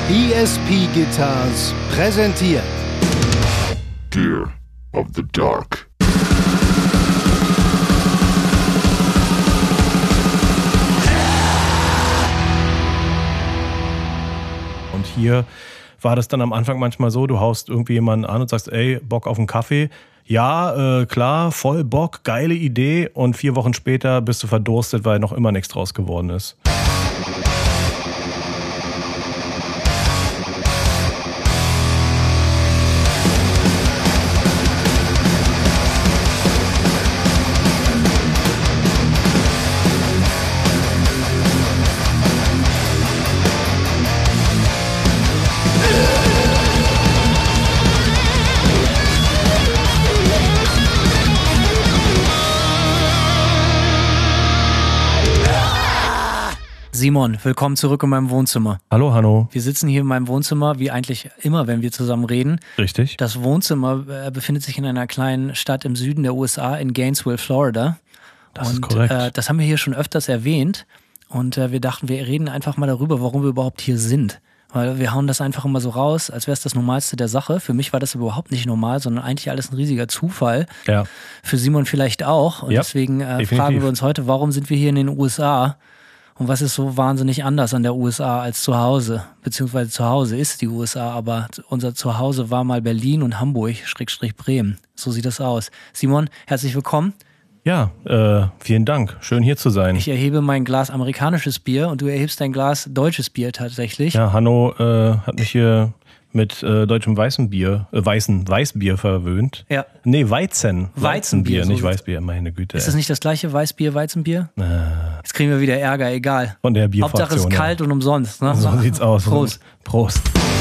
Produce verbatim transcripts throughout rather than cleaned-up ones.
E S P Guitars präsentiert Gear of the Dark. Und hier war das dann am Anfang manchmal so, du haust irgendwie jemanden an und sagst, ey, Bock auf einen Kaffee? Ja, äh, klar, voll Bock, geile Idee. Und vier Wochen später bist du verdurstet, weil noch immer nichts draus geworden ist. Simon, willkommen zurück in meinem Wohnzimmer. Hallo, Hanno. Wir sitzen hier in meinem Wohnzimmer, wie eigentlich immer, wenn wir zusammen reden. Richtig. Das Wohnzimmer äh, befindet sich in einer kleinen Stadt im Süden der U S A, in Gainesville, Florida. Das und, ist korrekt. Äh, das haben wir hier schon öfters erwähnt. Und äh, wir dachten, wir reden einfach mal darüber, warum wir überhaupt hier sind. Weil wir hauen das einfach immer so raus, als wäre es das Normalste der Sache. Für mich war das überhaupt nicht normal, sondern eigentlich alles ein riesiger Zufall. Ja. Für Simon vielleicht auch. Und Ja, deswegen äh, definitiv. fragen wir uns heute, warum sind wir hier in den U S A? Und was ist so wahnsinnig anders an der U S A als zu Hause? Beziehungsweise zu Hause ist die U S A, aber unser Zuhause war mal Berlin und Hamburg, Schrägstrich Bremen. So sieht das aus. Simon, herzlich willkommen. Ja, äh, vielen Dank. Schön hier zu sein. Ich erhebe mein Glas amerikanisches Bier und du erhebst dein Glas deutsches Bier tatsächlich. Ja, Hanno äh, hat mich hier mit äh, deutschem weißen Bier, äh, weißen Weißbier verwöhnt. Ja. Nee, Weizen. Weizenbier, so nicht ist- Weißbier, meine Güte. Ist das nicht das gleiche Weißbier, Weizenbier? Äh, Jetzt kriegen wir wieder Ärger, egal. Von der Bierfraktion. Hauptsache es ist ja. kalt und umsonst. Ne? So sieht's aus. Prost. Prost.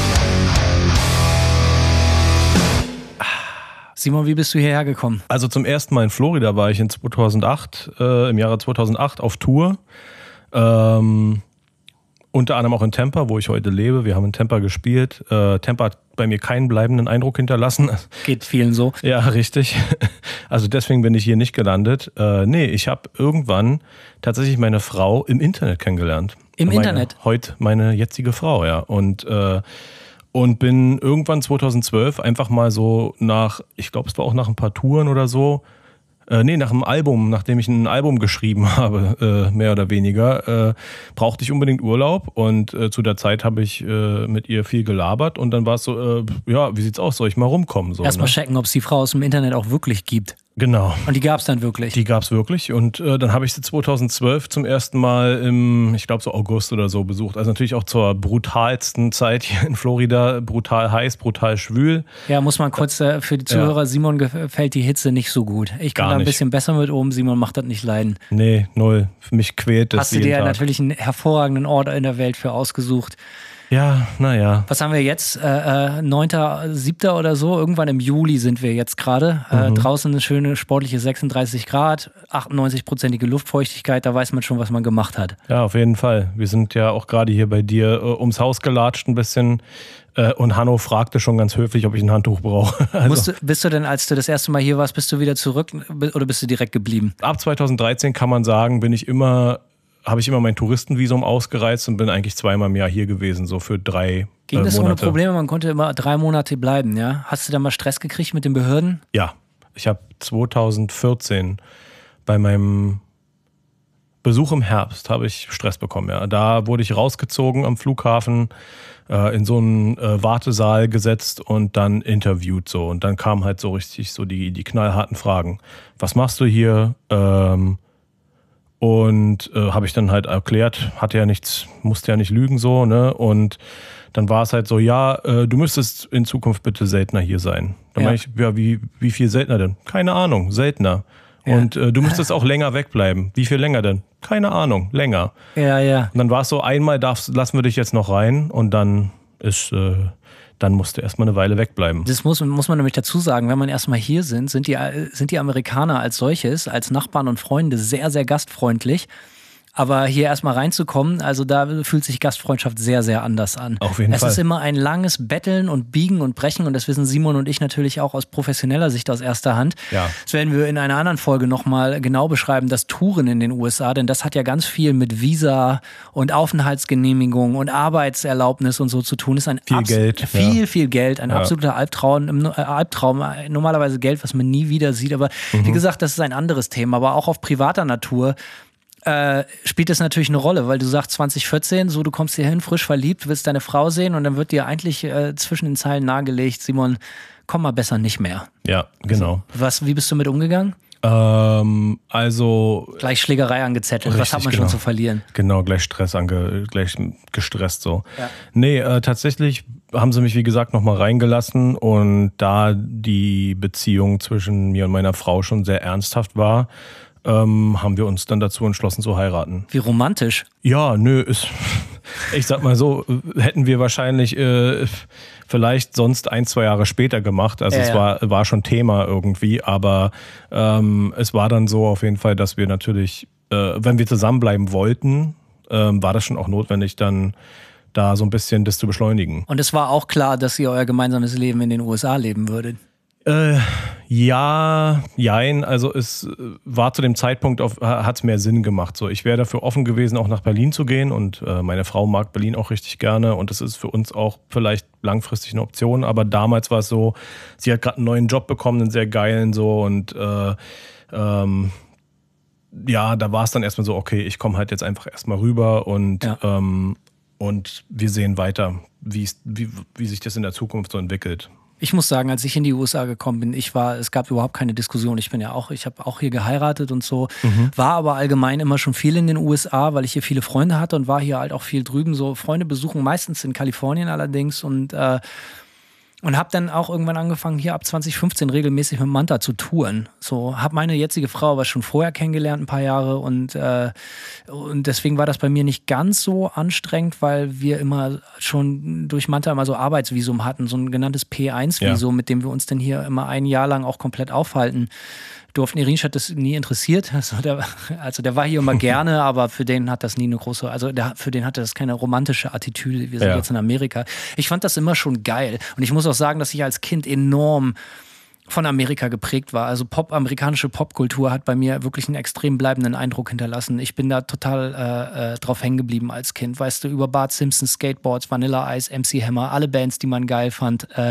Simon, wie bist du hierher gekommen? Also zum ersten Mal in Florida war ich in zweitausendacht, äh, im Jahre zweitausendacht auf Tour. Ähm, unter anderem auch in Tampa, wo ich heute lebe. Wir haben in Tampa gespielt. Äh, Tampa hat bei mir keinen bleibenden Eindruck hinterlassen. Geht vielen so. Ja, richtig. Also deswegen bin ich hier nicht gelandet. Äh, nee, ich habe irgendwann tatsächlich meine Frau im Internet kennengelernt. Im meine, Internet? Heute meine jetzige Frau, ja. Und, äh, und bin irgendwann zweitausendzwölf einfach mal so nach, ich glaube, es war auch nach ein paar Touren oder so, äh, nee, nach einem Album, nachdem ich ein Album geschrieben habe, äh, mehr oder weniger, äh, brauchte ich unbedingt Urlaub und äh, zu der Zeit habe ich äh, mit ihr viel gelabert und dann war es so, äh, ja, wie sieht's aus, soll ich mal rumkommen? So, Erstmal ne? checken, ob es die Frau aus dem Internet auch wirklich gibt. Genau. Und die gab es dann wirklich. Die gab's wirklich und äh, dann habe ich sie zweitausendzwölf zum ersten Mal im, ich glaube so August oder so besucht. Also natürlich auch zur brutalsten Zeit hier in Florida, brutal heiß, brutal schwül. Ja, muss man kurz äh, für die Zuhörer, Simon gefällt die Hitze nicht so gut. Ich kann Gar da ein nicht. bisschen besser mit um, Simon macht das nicht leiden. Nee, null. Für mich quält das Hast du jeden dir Tag. natürlich einen hervorragenden Ort in der Welt für ausgesucht. Ja, naja. Was haben wir jetzt? Äh, äh, neunter siebter oder so. Irgendwann im Juli sind wir jetzt gerade. Äh, Mhm. draußen eine schöne sportliche sechsunddreißig Grad, achtundneunzig-prozentige Luftfeuchtigkeit. Da weiß man schon, was man gemacht hat. Ja, auf jeden Fall. Wir sind ja auch gerade hier bei dir äh, ums Haus gelatscht ein bisschen äh, und Hanno fragte schon ganz höflich, ob ich ein Handtuch brauche. Also, Musst du, bist du denn, als du das erste Mal hier warst, bist du wieder zurück oder bist du direkt geblieben? ab zweitausenddreizehn kann man sagen, bin ich immer, habe ich immer mein Touristenvisum ausgereizt und bin eigentlich zweimal im Jahr hier gewesen, so für drei Ging äh, das ohne Monate. Probleme? Man konnte immer drei Monate bleiben, ja? Hast du da mal Stress gekriegt mit den Behörden? Ja, ich habe zweitausendvierzehn bei meinem Besuch im Herbst habe ich Stress bekommen. Ja, da wurde ich rausgezogen am Flughafen, äh, in so einen äh, Wartesaal gesetzt und dann interviewt so. Und dann kamen halt so richtig so die die knallharten Fragen. Was machst du hier? Ähm, und äh, habe ich dann halt erklärt, hatte ja nichts, musste ja nicht lügen so, ne? Und dann war es halt so, ja, äh, du müsstest in Zukunft bitte seltener hier sein. Dann Ja. meine ich, ja, wie, wie viel seltener denn? Keine Ahnung, seltener. Ja. Und äh, du müsstest auch länger wegbleiben. Wie viel länger denn? Keine Ahnung, länger. Ja, ja. Und dann war es so, einmal darfst, lassen wir dich jetzt noch rein und dann ist, äh, dann musst du erstmal eine Weile wegbleiben. Das muss, muss man nämlich dazu sagen, wenn man erstmal hier sind, sind die, sind die Amerikaner als solches, als Nachbarn und Freunde sehr, sehr gastfreundlich. Aber hier erstmal reinzukommen, also da fühlt sich Gastfreundschaft sehr, sehr anders an. Auf jeden es Fall. Es ist immer ein langes Betteln und Biegen und Brechen und das wissen Simon und ich natürlich auch aus professioneller Sicht aus erster Hand. Ja. Das werden wir in einer anderen Folge nochmal genau beschreiben, das Touren in den U S A, denn das hat ja ganz viel mit Visa und Aufenthaltsgenehmigung und Arbeitserlaubnis und so zu tun. Das ist ein Viel abs- Geld, Viel, ja. viel Geld, ein Ja. absoluter Albtraum, äh, Albtraum, normalerweise Geld, was man nie wieder sieht, aber Mhm. wie gesagt, das ist ein anderes Thema, aber auch auf privater Natur äh, spielt das natürlich eine Rolle, weil du sagst zwanzig vierzehn, so du kommst hier hin, frisch verliebt, willst deine Frau sehen und dann wird dir eigentlich äh, zwischen den Zeilen nahegelegt, Simon, komm mal besser nicht mehr. Ja, genau. Was, wie bist du mit umgegangen? Ähm, also Gleich Schlägerei angezettelt, was Richtig, hat man genau. schon zu verlieren? Genau, gleich Stress ange, gleich gestresst so. Ja. Nee, äh, tatsächlich haben sie mich, wie gesagt, nochmal reingelassen und da die Beziehung zwischen mir und meiner Frau schon sehr ernsthaft war, ähm, haben wir uns dann dazu entschlossen zu heiraten. Wie romantisch. Ja, nö, ist, ich sag mal so, hätten wir wahrscheinlich äh, vielleicht sonst ein, zwei Jahre später gemacht. Also Ja, es ja. war, war schon Thema irgendwie, aber ähm, es war dann so auf jeden Fall, dass wir natürlich, äh, wenn wir zusammenbleiben wollten, ähm, war das schon auch notwendig, dann da so ein bisschen das zu beschleunigen. Und es war auch klar, dass ihr euer gemeinsames Leben in den U S A leben würdet. Äh, ja, jein, also es äh, war zu dem Zeitpunkt, hat es mehr Sinn gemacht. So, ich wäre dafür offen gewesen, auch nach Berlin zu gehen und äh, meine Frau mag Berlin auch richtig gerne und das ist für uns auch vielleicht langfristig eine Option, aber damals war es so, sie hat gerade einen neuen Job bekommen, einen sehr geilen so und äh, ähm, ja, da war es dann erstmal so, okay, ich komme halt jetzt einfach erstmal rüber und Ja. ähm, und wir sehen weiter, wie, wie, wie sich das in der Zukunft so entwickelt. Ich muss sagen, als ich in die U S A gekommen bin, ich war, es gab überhaupt keine Diskussion. Ich bin ja auch, ich habe auch hier geheiratet und so, war aber allgemein immer schon viel in den U S A, weil ich hier viele Freunde hatte und war hier halt auch viel drüben. So Freunde besuchen meistens in Kalifornien allerdings und äh, Und habe dann auch irgendwann angefangen, hier ab zwanzig fünfzehn regelmäßig mit Manta zu touren. So, habe meine jetzige Frau aber schon vorher kennengelernt, ein paar Jahre. Und, äh, und deswegen war das bei mir nicht ganz so anstrengend, weil wir immer schon durch Manta immer so Arbeitsvisum hatten, so ein genanntes P eins Visum, ja. mit dem wir uns dann hier immer ein Jahr lang auch komplett aufhalten durften. Irinsch hat das nie interessiert. Also der, also der war hier immer gerne, aber für den hat das nie eine große, also der, für den hatte das keine romantische Attitüde. Wir sind ja. jetzt in Amerika. Ich fand das immer schon geil. Und ich muss auch sagen, dass ich als Kind enorm von Amerika geprägt war. Also Pop, amerikanische Popkultur hat bei mir wirklich einen extrem bleibenden Eindruck hinterlassen. Ich bin da total äh, äh, drauf hängen geblieben als Kind. Weißt du, über Bart Simpson, Skateboards, Vanilla Ice, M C Hammer, alle Bands, die man geil fand. Äh,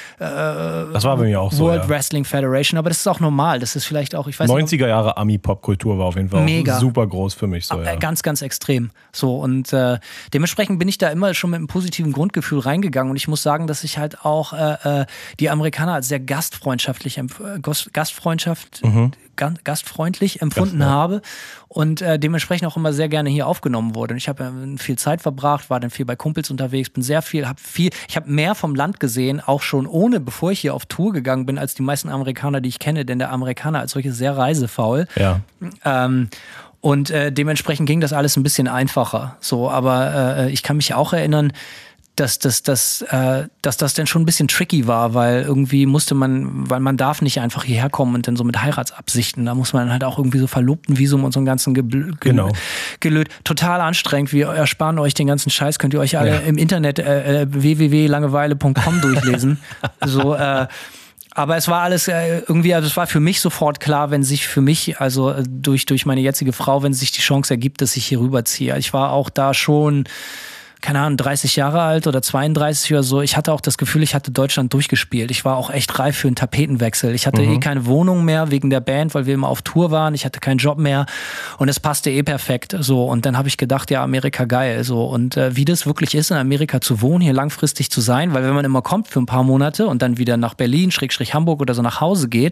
das war bei mir auch so, World ja. Wrestling Federation, aber das ist auch normal. Das ist vielleicht auch, ich weiß neunziger Jahre Ami-Popkultur war auf jeden Fall mega. Auch super groß für mich. So, äh, ja. Ganz, ganz extrem. So, und äh, dementsprechend bin ich da immer schon mit einem positiven Grundgefühl reingegangen. Und ich muss sagen, dass ich halt auch äh, die Amerikaner als sehr gastfreundschaftlich, empf- Gastfreundschaft, Mhm. gastfreundlich empfunden Gast, ja. habe und äh, dementsprechend auch immer sehr gerne hier aufgenommen wurde. Und ich habe ja viel Zeit verbracht, war dann viel bei Kumpels unterwegs, bin sehr viel, habe viel, ich habe mehr vom Land gesehen, auch schon ohne, bevor ich hier auf Tour gegangen bin, als die meisten Amerikaner, die ich kenne, denn der Amerikaner als solches sehr reisefaul. Ja. Ähm, und äh, dementsprechend ging das alles ein bisschen einfacher. So, aber äh, ich kann mich auch erinnern, dass, dass, dass, äh, dass das dann schon ein bisschen tricky war, weil irgendwie musste man, weil man darf nicht einfach hierher kommen und dann so mit Heiratsabsichten, da muss man halt auch irgendwie so Verlobtenvisum und so einen ganzen Gebl- Ge- Genau. gelöt. Total anstrengend. Wir ersparen euch den ganzen Scheiß, könnt ihr euch alle Ja. im Internet äh, äh, w w w punkt langeweile punkt com durchlesen. so, äh, aber es war alles äh, irgendwie, also es war für mich sofort klar, wenn sich für mich, also äh, durch, durch meine jetzige Frau, wenn sich die Chance ergibt, dass ich hier rüberziehe. Ich war auch da schon, keine Ahnung, dreißig Jahre alt oder zweiunddreißig oder so. Ich hatte auch das Gefühl, ich hatte Deutschland durchgespielt. Ich war auch echt reif für einen Tapetenwechsel. Ich hatte Mhm. eh keine Wohnung mehr wegen der Band, weil wir immer auf Tour waren. Ich hatte keinen Job mehr und es passte eh perfekt. So, und dann habe ich gedacht, ja, Amerika geil. So, und äh, wie das wirklich ist, in Amerika zu wohnen, hier langfristig zu sein, weil wenn man immer kommt für ein paar Monate und dann wieder nach Berlin, Schrägstrich Hamburg oder so nach Hause geht,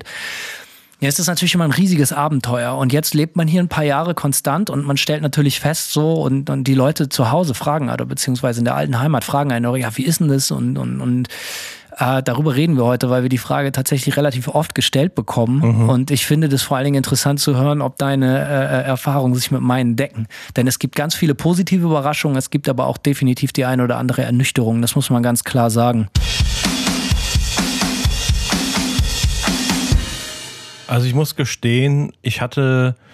ja, es ist natürlich immer ein riesiges Abenteuer und jetzt lebt man hier ein paar Jahre konstant und man stellt natürlich fest so und, und die Leute zu Hause fragen oder beziehungsweise in der alten Heimat fragen einen, ja, wie ist denn das und, und, und äh, darüber reden wir heute, weil wir die Frage tatsächlich relativ oft gestellt bekommen mhm. und ich finde das vor allen Dingen interessant zu hören, ob deine äh, Erfahrungen sich mit meinen decken, denn es gibt ganz viele positive Überraschungen, es gibt aber auch definitiv die eine oder andere Ernüchterung, das muss man ganz klar sagen. Also ich muss gestehen, ich hatte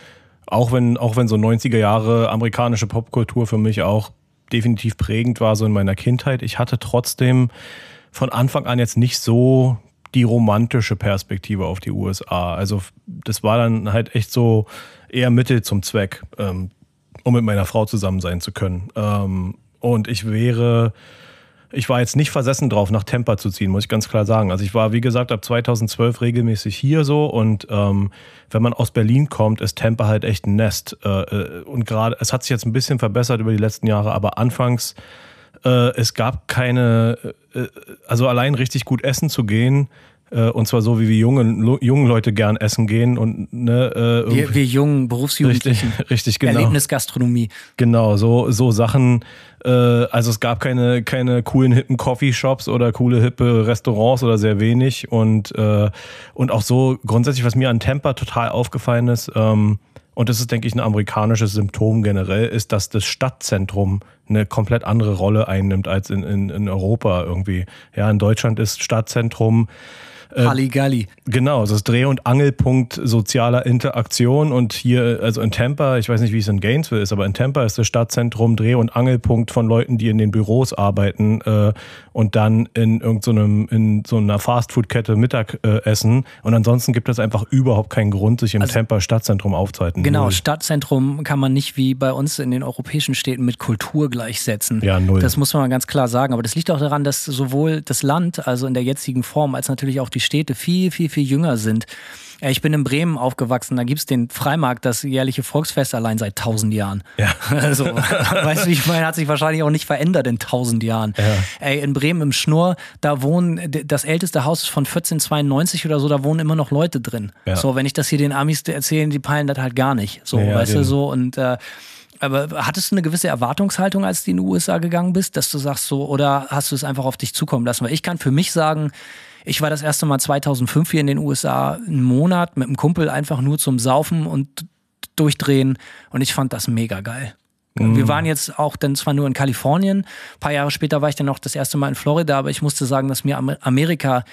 auch wenn, auch wenn so neunziger Jahre amerikanische Popkultur für mich auch definitiv prägend war, so in meiner Kindheit. Ich hatte trotzdem von Anfang an jetzt nicht so die romantische Perspektive auf die U S A. Also das war dann halt echt so eher Mittel zum Zweck, ähm, um mit meiner Frau zusammen sein zu können. Ähm, und ich wäre, ich war jetzt nicht versessen drauf, nach Tampa zu ziehen, muss ich ganz klar sagen. Also ich war, wie gesagt, ab zweitausendzwölf regelmäßig hier so und ähm, wenn man aus Berlin kommt, ist Tampa halt echt ein Nest. Äh, und gerade, es hat sich jetzt ein bisschen verbessert über die letzten Jahre, aber anfangs, äh, es gab keine, äh, also allein richtig gut essen zu gehen, äh, und zwar so, wie wir jungen, jungen Leute gern essen gehen und ne, äh, wir, wir jungen Berufsjugendlichen. Richtig, richtig, genau. Erlebnisgastronomie. Genau, so, so Sachen. Äh, also es gab keine, keine coolen, hippen Coffeeshops oder coole, hippe Restaurants oder sehr wenig. Und, äh, und auch so grundsätzlich, was mir an Tampa total aufgefallen ist, ähm, und das ist, denke ich, ein amerikanisches Symptom generell, ist, dass das Stadtzentrum eine komplett andere Rolle einnimmt als in, in, in Europa irgendwie. Ja, in Deutschland ist Stadtzentrum Halligalli. Genau, es ist Dreh- und Angelpunkt sozialer Interaktion und hier, also in Tampa, ich weiß nicht, wie es in Gainesville ist, aber in Tampa ist das Stadtzentrum Dreh- und Angelpunkt von Leuten, die in den Büros arbeiten äh, und dann in irgendeinem, so in so einer Fastfood-Kette Mittag äh, essen und ansonsten gibt es einfach überhaupt keinen Grund, sich im also, Tampa Stadtzentrum aufzuhalten. Genau, null. Stadtzentrum kann man nicht wie bei uns in den europäischen Städten mit Kultur gleichsetzen. Ja, null. Das muss man mal ganz klar sagen, aber das liegt auch daran, dass sowohl das Land, also in der jetzigen Form, als natürlich auch die Städte viel, viel, viel jünger sind. Ich bin in Bremen aufgewachsen, da gibt's den Freimarkt, das jährliche Volksfest allein seit tausend Jahren. Ja. Also, weißt du, ich meine, hat sich wahrscheinlich auch nicht verändert in tausend Jahren. Ja. Ey, in Bremen im Schnurr, da wohnen, das älteste Haus ist von vierzehnhundertzweiundneunzig oder so, da wohnen immer noch Leute drin. Ja. So, wenn ich das hier den Amis erzähle, die peilen das halt gar nicht. So, ja, weißt den. du, so und äh, aber hattest du eine gewisse Erwartungshaltung, als du in die U S A gegangen bist, dass du sagst so, oder hast du es einfach auf dich zukommen lassen? Weil ich kann für mich sagen, ich war das erste Mal zweitausendfünf hier in den U S A einen Monat mit einem Kumpel einfach nur zum Saufen und durchdrehen und ich fand das mega geil. Mhm. Wir waren jetzt auch dann zwar nur in Kalifornien, ein paar Jahre später war ich dann noch das erste Mal in Florida, aber ich musste sagen, dass mir Amerika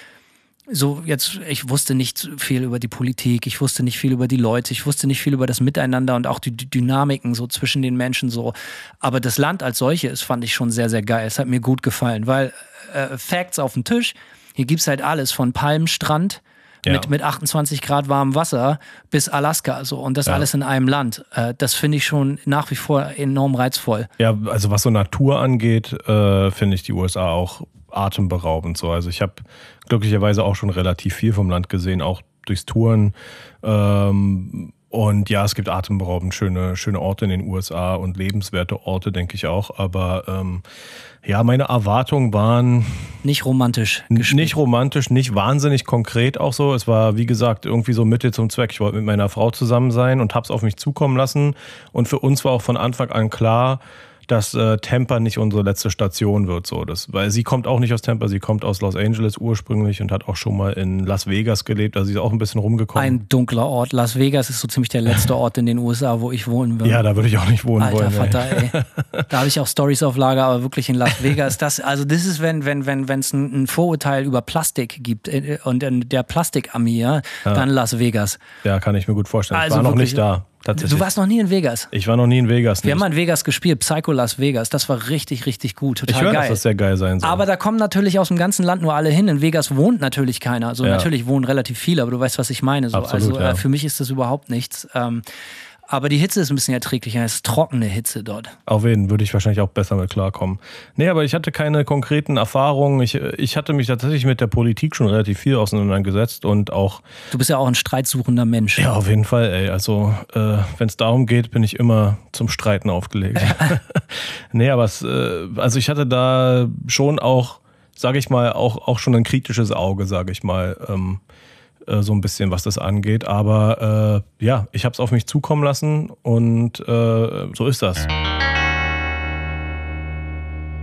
so jetzt, ich wusste nicht viel über die Politik, ich wusste nicht viel über die Leute, ich wusste nicht viel über das Miteinander und auch die Dynamiken so zwischen den Menschen so. Aber das Land als solches fand ich schon sehr, sehr geil. Es hat mir gut gefallen, weil äh, Facts auf dem Tisch, hier gibt's halt alles von Palmstrand ja. mit, mit achtundzwanzig Grad warmem Wasser bis Alaska so und das ja. alles in einem Land. Äh, das finde ich schon nach wie vor enorm reizvoll. Ja, also was so Natur angeht, äh, finde ich die U S A auch atemberaubend so. Also ich habe glücklicherweise auch schon relativ viel vom Land gesehen, auch durchs Touren. Ähm, und ja, es gibt atemberaubend schöne, schöne Orte in den U S A und lebenswerte Orte, denke ich auch. Aber ähm, ja, meine Erwartungen waren nicht romantisch gespielt. Nicht romantisch, nicht wahnsinnig konkret auch so. Es war, wie gesagt, irgendwie so Mittel zum Zweck. Ich wollte mit meiner Frau zusammen sein und habe es auf mich zukommen lassen. Und für uns war auch von Anfang an klar, dass äh, Tampa nicht unsere letzte Station wird. So. Das, weil sie kommt auch nicht aus Tampa, sie kommt aus Los Angeles ursprünglich und hat auch schon mal in Las Vegas gelebt. Also sie ist auch ein bisschen rumgekommen. Ein dunkler Ort. Las Vegas ist so ziemlich der letzte Ort in den U S A, wo ich wohnen würde. Ja, da würde ich auch nicht wohnen Alter, wollen. Vater, ey. ey. Da habe ich auch Storys auf Lager, aber wirklich in Las Vegas. Das, also das ist, wenn wenn wenn wenn es ein, ein Vorurteil über Plastik gibt und der Plastikarmee, ja, ja. dann Las Vegas. Ja, kann ich mir gut vorstellen. Also ich war noch wirklich, nicht da. Du warst noch nie in Vegas? Ich war noch nie in Vegas. Wir nicht. haben mal in Vegas gespielt, Psycho Las Vegas. Das war richtig, richtig gut. Total ich höre, geil. dass das sehr geil sein soll. Aber da kommen natürlich aus dem ganzen Land nur alle hin. In Vegas wohnt natürlich keiner. Also ja. natürlich wohnen relativ viele, aber du weißt, was ich meine. So. Absolut, also ja. äh, für mich ist das überhaupt nichts. Ähm, aber die Hitze ist ein bisschen erträglicher. Es ist trockene Hitze dort. Auf jeden würde ich wahrscheinlich auch besser mit klarkommen. Nee, aber ich hatte keine konkreten Erfahrungen. Ich, ich hatte mich tatsächlich mit der Politik schon relativ viel auseinandergesetzt und auch... Du bist ja auch ein streitsuchender Mensch. Ja, auf jeden Fall, ey. Also, äh, wenn es darum geht, bin ich immer zum Streiten aufgelegt. Nee, aber es, äh, also ich hatte da schon auch, sage ich mal, auch, auch schon ein kritisches Auge, sage ich mal, ähm, so ein bisschen, was das angeht. Aber äh, ja, ich habe es auf mich zukommen lassen und äh, so ist das.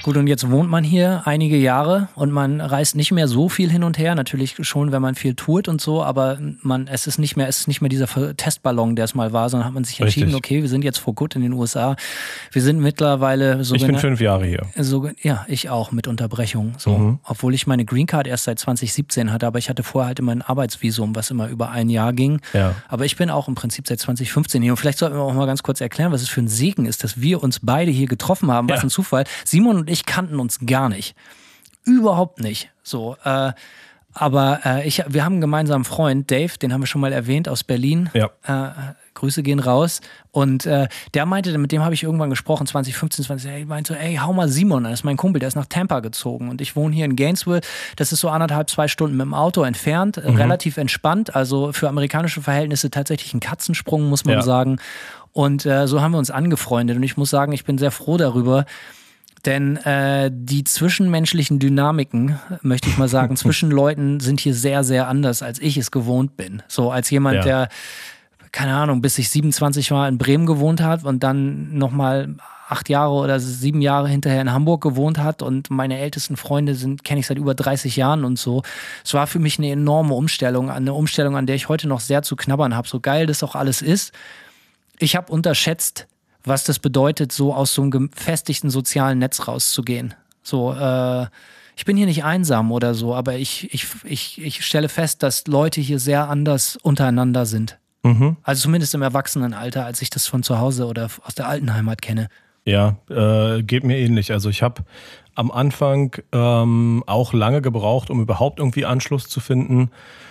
Gut, und jetzt wohnt man hier einige Jahre und man reist nicht mehr so viel hin und her. Natürlich schon, wenn man viel tourt und so, aber man, es ist nicht mehr, es ist nicht mehr dieser Testballon, der es mal war, sondern hat man sich entschieden, Richtig. okay, wir sind jetzt for good in den U S A. Wir sind mittlerweile so. Ich bin fünf Jahre hier. So, ja, ich auch mit Unterbrechung. So, Mhm. obwohl ich meine Green Card erst seit zwanzig siebzehn hatte, aber ich hatte vorher halt immer ein Arbeitsvisum, was immer über ein Jahr ging. Ja. Aber ich bin auch im Prinzip seit zwanzig fünfzehn hier. Und vielleicht sollten wir auch mal ganz kurz erklären, was es für ein Segen ist, dass wir uns beide hier getroffen haben. Was Ja. ein Zufall. Simon und ich kannten uns gar nicht. Überhaupt nicht. So, äh, aber äh, ich, wir haben einen gemeinsamen Freund, Dave, den haben wir schon mal erwähnt, aus Berlin. Ja. Äh, Grüße gehen raus. Und äh, der meinte, mit dem habe ich irgendwann gesprochen, zwanzig fünfzehn, zwanzig, ey, meinte so, ey, hau mal Simon an, das ist mein Kumpel, der ist nach Tampa gezogen. Und ich wohne hier in Gainesville, das ist so anderthalb, zwei Stunden mit dem Auto entfernt, mhm. relativ entspannt, also für amerikanische Verhältnisse tatsächlich ein Katzensprung, muss man Ja. sagen. Und äh, so haben wir uns angefreundet. Und ich muss sagen, ich bin sehr froh darüber, denn äh, die zwischenmenschlichen Dynamiken, möchte ich mal sagen, zwischen Leuten sind hier sehr, sehr anders, als ich es gewohnt bin. So als jemand, Ja. der, keine Ahnung, bis ich siebenundzwanzig Mal in Bremen gewohnt hat und dann nochmal acht Jahre oder sieben Jahre hinterher in Hamburg gewohnt hat und meine ältesten Freunde sind, kenne ich seit über dreißig Jahren und so. Es war für mich eine enorme Umstellung, eine Umstellung, an der ich heute noch sehr zu knabbern habe. So geil das auch alles ist. Ich habe unterschätzt, was das bedeutet, so aus so einem gefestigten sozialen Netz rauszugehen. So, äh, ich bin hier nicht einsam oder so, aber ich, ich, ich, ich stelle fest, dass Leute hier sehr anders untereinander sind. Mhm. Also zumindest im Erwachsenenalter, als ich das von zu Hause oder aus der alten Heimat kenne. Ja, äh, geht mir ähnlich. Also ich habe am Anfang ähm, auch lange gebraucht, um überhaupt irgendwie Anschluss zu finden.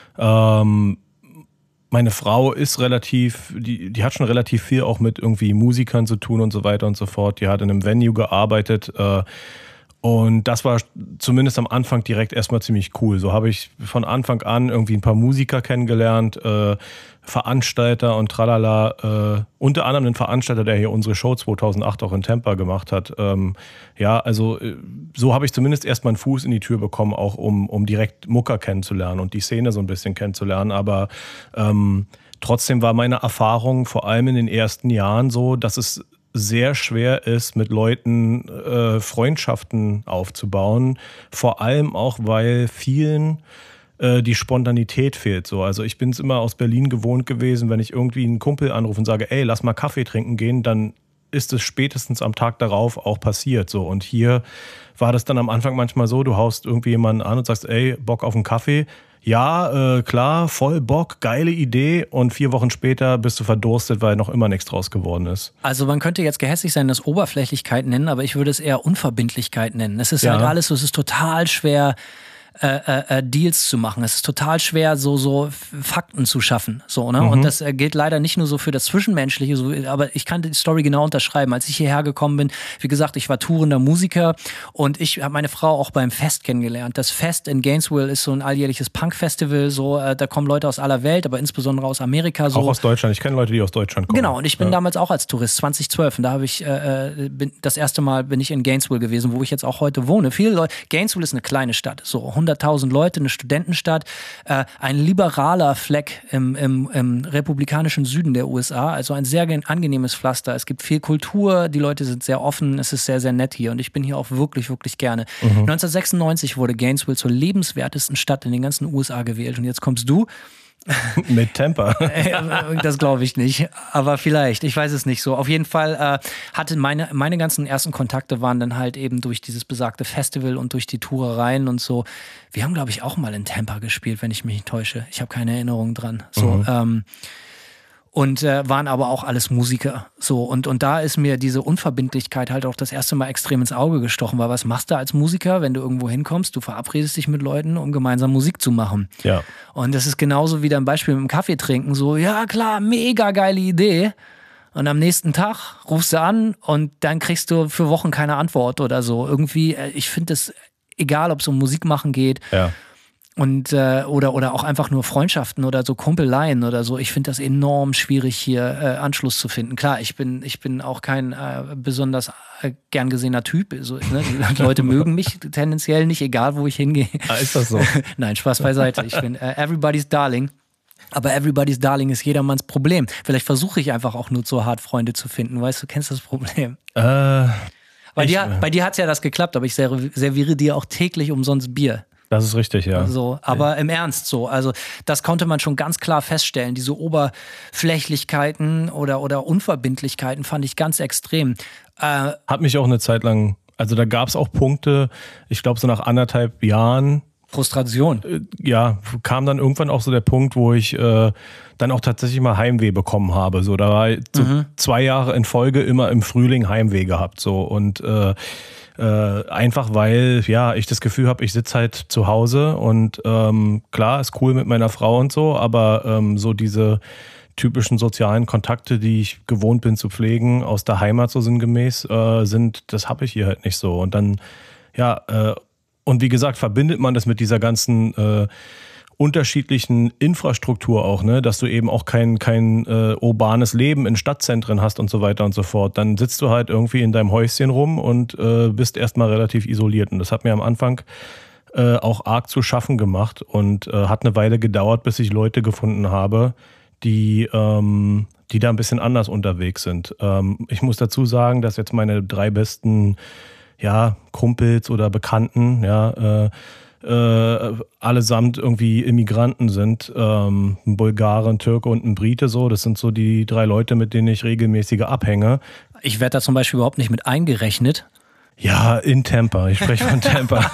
Ähm, meine Frau ist relativ, die, die hat schon relativ viel auch mit irgendwie Musikern zu tun und so weiter und so fort. Die hat in einem Venue gearbeitet äh, und das war zumindest am Anfang direkt erstmal ziemlich cool. So habe ich von Anfang an irgendwie ein paar Musiker kennengelernt, äh, Veranstalter und tralala, äh, unter anderem den Veranstalter, der hier unsere Show zweitausendacht auch in Tampa gemacht hat. Ähm, ja, also äh, so habe ich zumindest erstmal einen Fuß in die Tür bekommen, auch um, um direkt Mucker kennenzulernen und die Szene so ein bisschen kennenzulernen. Aber ähm, trotzdem war meine Erfahrung vor allem in den ersten Jahren so, dass es sehr schwer ist, mit Leuten äh, Freundschaften aufzubauen. Vor allem auch, weil vielen äh, die Spontanität fehlt. So. Also ich bin es immer aus Berlin gewohnt gewesen, wenn ich irgendwie einen Kumpel anrufe und sage, ey, lass mal Kaffee trinken gehen, dann ist es spätestens am Tag darauf auch passiert. So. Und hier war das dann am Anfang manchmal so, du haust irgendwie jemanden an und sagst, ey, Bock auf einen Kaffee? Ja, äh, klar, voll Bock, geile Idee und vier Wochen später bist du verdurstet, weil noch immer nichts draus geworden ist. Also man könnte jetzt gehässig sein, das Oberflächlichkeit nennen, aber ich würde es eher Unverbindlichkeit nennen. Es ist Ja. halt alles so, es ist total schwer, Äh, äh, Deals zu machen. Es ist total schwer, so so Fakten zu schaffen. So, ne? Mhm. Und das äh, gilt leider nicht nur so für das Zwischenmenschliche, so, aber ich kann die Story genau unterschreiben. Als ich hierher gekommen bin, wie gesagt, ich war tourender Musiker und ich habe meine Frau auch beim Fest kennengelernt. Das Fest in Gainesville ist so ein alljährliches Punk-Festival, so, äh, da kommen Leute aus aller Welt, aber insbesondere aus Amerika. So. Auch aus Deutschland. Ich kenne Leute, die aus Deutschland kommen. Genau, und ich bin ja. damals auch als Tourist, zwanzig zwölf, und da habe ich, äh, bin, das erste Mal bin ich in Gainesville gewesen, wo ich jetzt auch heute wohne. Viele Leute, Gainesville ist eine kleine Stadt, so hunderttausend Leute, eine Studentenstadt, äh, ein liberaler Fleck im, im, im republikanischen Süden der U S A, also ein sehr angenehmes Pflaster. Es gibt viel Kultur, die Leute sind sehr offen, es ist sehr, sehr nett hier und ich bin hier auch wirklich, wirklich gerne. Mhm. neunzehnhundertsechsundneunzig wurde Gainesville zur lebenswertesten Stadt in den ganzen U S A gewählt und jetzt kommst du. Mit Tampa. Das glaube ich nicht, aber vielleicht, ich weiß es nicht so. Auf jeden Fall äh, hatte meine, meine ganzen ersten Kontakte waren dann halt eben durch dieses besagte Festival und durch die Tourereien und so. Wir haben, glaube ich, auch mal in Tampa gespielt, wenn ich mich nicht täusche. Ich habe keine Erinnerung dran. So, mhm. ähm, und äh, waren aber auch alles Musiker. So, und, und da ist mir diese Unverbindlichkeit halt auch das erste Mal extrem ins Auge gestochen, weil was machst du als Musiker, wenn du irgendwo hinkommst? Du verabredest dich mit Leuten, um gemeinsam Musik zu machen. Ja. Und das ist genauso wie dein Beispiel mit dem Kaffee trinken. So, ja klar, mega geile Idee. Und am nächsten Tag rufst du an und dann kriegst du für Wochen keine Antwort oder so. Irgendwie, ich finde es, egal ob es um Musik machen geht, Ja. Und äh, oder oder auch einfach nur Freundschaften oder so Kumpeleien oder so. Ich finde das enorm schwierig, hier äh, Anschluss zu finden. Klar, ich bin ich bin auch kein äh, besonders äh, gern gesehener Typ. So, ne? Die Leute mögen mich tendenziell nicht, egal wo ich hingehe. Ah, ist das so? Nein, Spaß beiseite. Ich bin äh, everybody's darling. Aber everybody's darling ist jedermanns Problem. Vielleicht versuche ich einfach auch nur so hart Freunde zu finden. Weißt du, kennst das Problem? Äh... Bei Ich, dir, bei dir hat es ja das geklappt, aber ich ser- serviere dir auch täglich umsonst Bier. Das ist richtig, ja. So, aber im Ernst so. Also das konnte man schon ganz klar feststellen. Diese Oberflächlichkeiten oder, oder Unverbindlichkeiten fand ich ganz extrem. Äh, Hat mich auch eine Zeit lang, also da gab es auch Punkte, ich glaube so nach anderthalb Jahren, Frustration. äh, ja, kam dann irgendwann auch so der Punkt, wo ich äh, dann auch tatsächlich mal Heimweh bekommen habe. So, da war so Mhm. zwei Jahre in Folge immer im Frühling Heimweh gehabt. So und äh, äh, einfach weil, ja, ich das Gefühl habe, ich sitze halt zu Hause und ähm, klar, ist cool mit meiner Frau und so, aber ähm, so diese typischen sozialen Kontakte, die ich gewohnt bin zu pflegen, aus der Heimat so sinngemäß, äh, sind, das habe ich hier halt nicht so. Und dann, ja, äh, und wie gesagt, verbindet man das mit dieser ganzen äh, unterschiedlichen Infrastruktur auch, ne, dass du eben auch kein, kein äh, urbanes Leben in Stadtzentren hast und so weiter und so fort. Dann sitzt du halt irgendwie in deinem Häuschen rum und äh, bist erstmal relativ isoliert. Und das hat mir am Anfang äh, auch arg zu schaffen gemacht und äh, hat eine Weile gedauert, bis ich Leute gefunden habe, die, ähm, die da ein bisschen anders unterwegs sind. Ähm, ich muss dazu sagen, dass jetzt meine drei besten ja, Kumpels oder Bekannten, ja, äh, äh, allesamt irgendwie Immigranten sind. Ähm, ein Bulgare, ein Türke und ein Brite so. Das sind so die drei Leute, mit denen ich regelmäßig abhänge. Ich werde da zum Beispiel überhaupt nicht mit eingerechnet. Ja, in Tampa. Ich spreche von Tampa.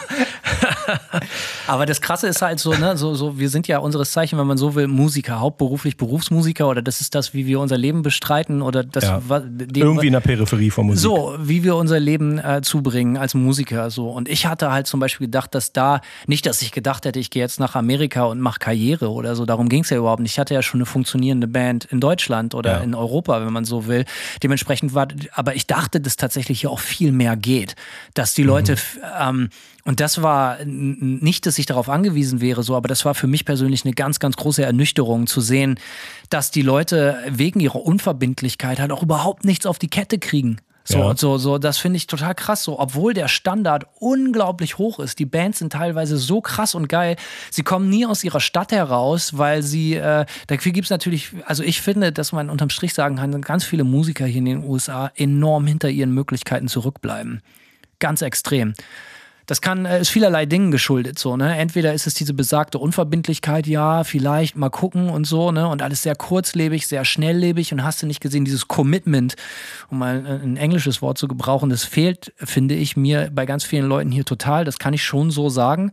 Aber das Krasse ist halt so, ne, so, so, wir sind ja unseres Zeichen, wenn man so will, Musiker, hauptberuflich Berufsmusiker oder das ist das, wie wir unser Leben bestreiten oder das Ja. wa- dem, Irgendwie in der Peripherie von Musik. So, wie wir unser Leben äh, zubringen als Musiker. So. Und ich hatte halt zum Beispiel gedacht, dass da, nicht, dass ich gedacht hätte, ich gehe jetzt nach Amerika und mache Karriere oder so, darum ging es ja überhaupt nicht. Ich hatte ja schon eine funktionierende Band in Deutschland oder Ja. in Europa, wenn man so will. Dementsprechend war, aber ich dachte, dass tatsächlich hier auch viel mehr geht. Dass die Leute, f- ähm, und das war n- nicht, dass ich darauf angewiesen wäre, so, aber das war für mich persönlich eine ganz, ganz große Ernüchterung zu sehen, dass die Leute wegen ihrer Unverbindlichkeit halt auch überhaupt nichts auf die Kette kriegen. So, Ja. so, so, das finde ich total krass. So, obwohl der Standard unglaublich hoch ist. Die Bands sind teilweise so krass und geil. Sie kommen nie aus ihrer Stadt heraus, weil sie, äh, dafür gibt es natürlich, also ich finde, dass man unterm Strich sagen kann, ganz viele Musiker hier in den U S A enorm hinter ihren Möglichkeiten zurückbleiben. Ganz extrem. Das kann, äh, ist vielerlei Dingen geschuldet, so, ne? Entweder ist es diese besagte Unverbindlichkeit, ja, vielleicht mal gucken und so, ne? Und alles sehr kurzlebig, sehr schnelllebig und hast du nicht gesehen, dieses Commitment, um mal ein englisches Wort zu gebrauchen, das fehlt, finde ich, mir bei ganz vielen Leuten hier total, das kann ich schon so sagen.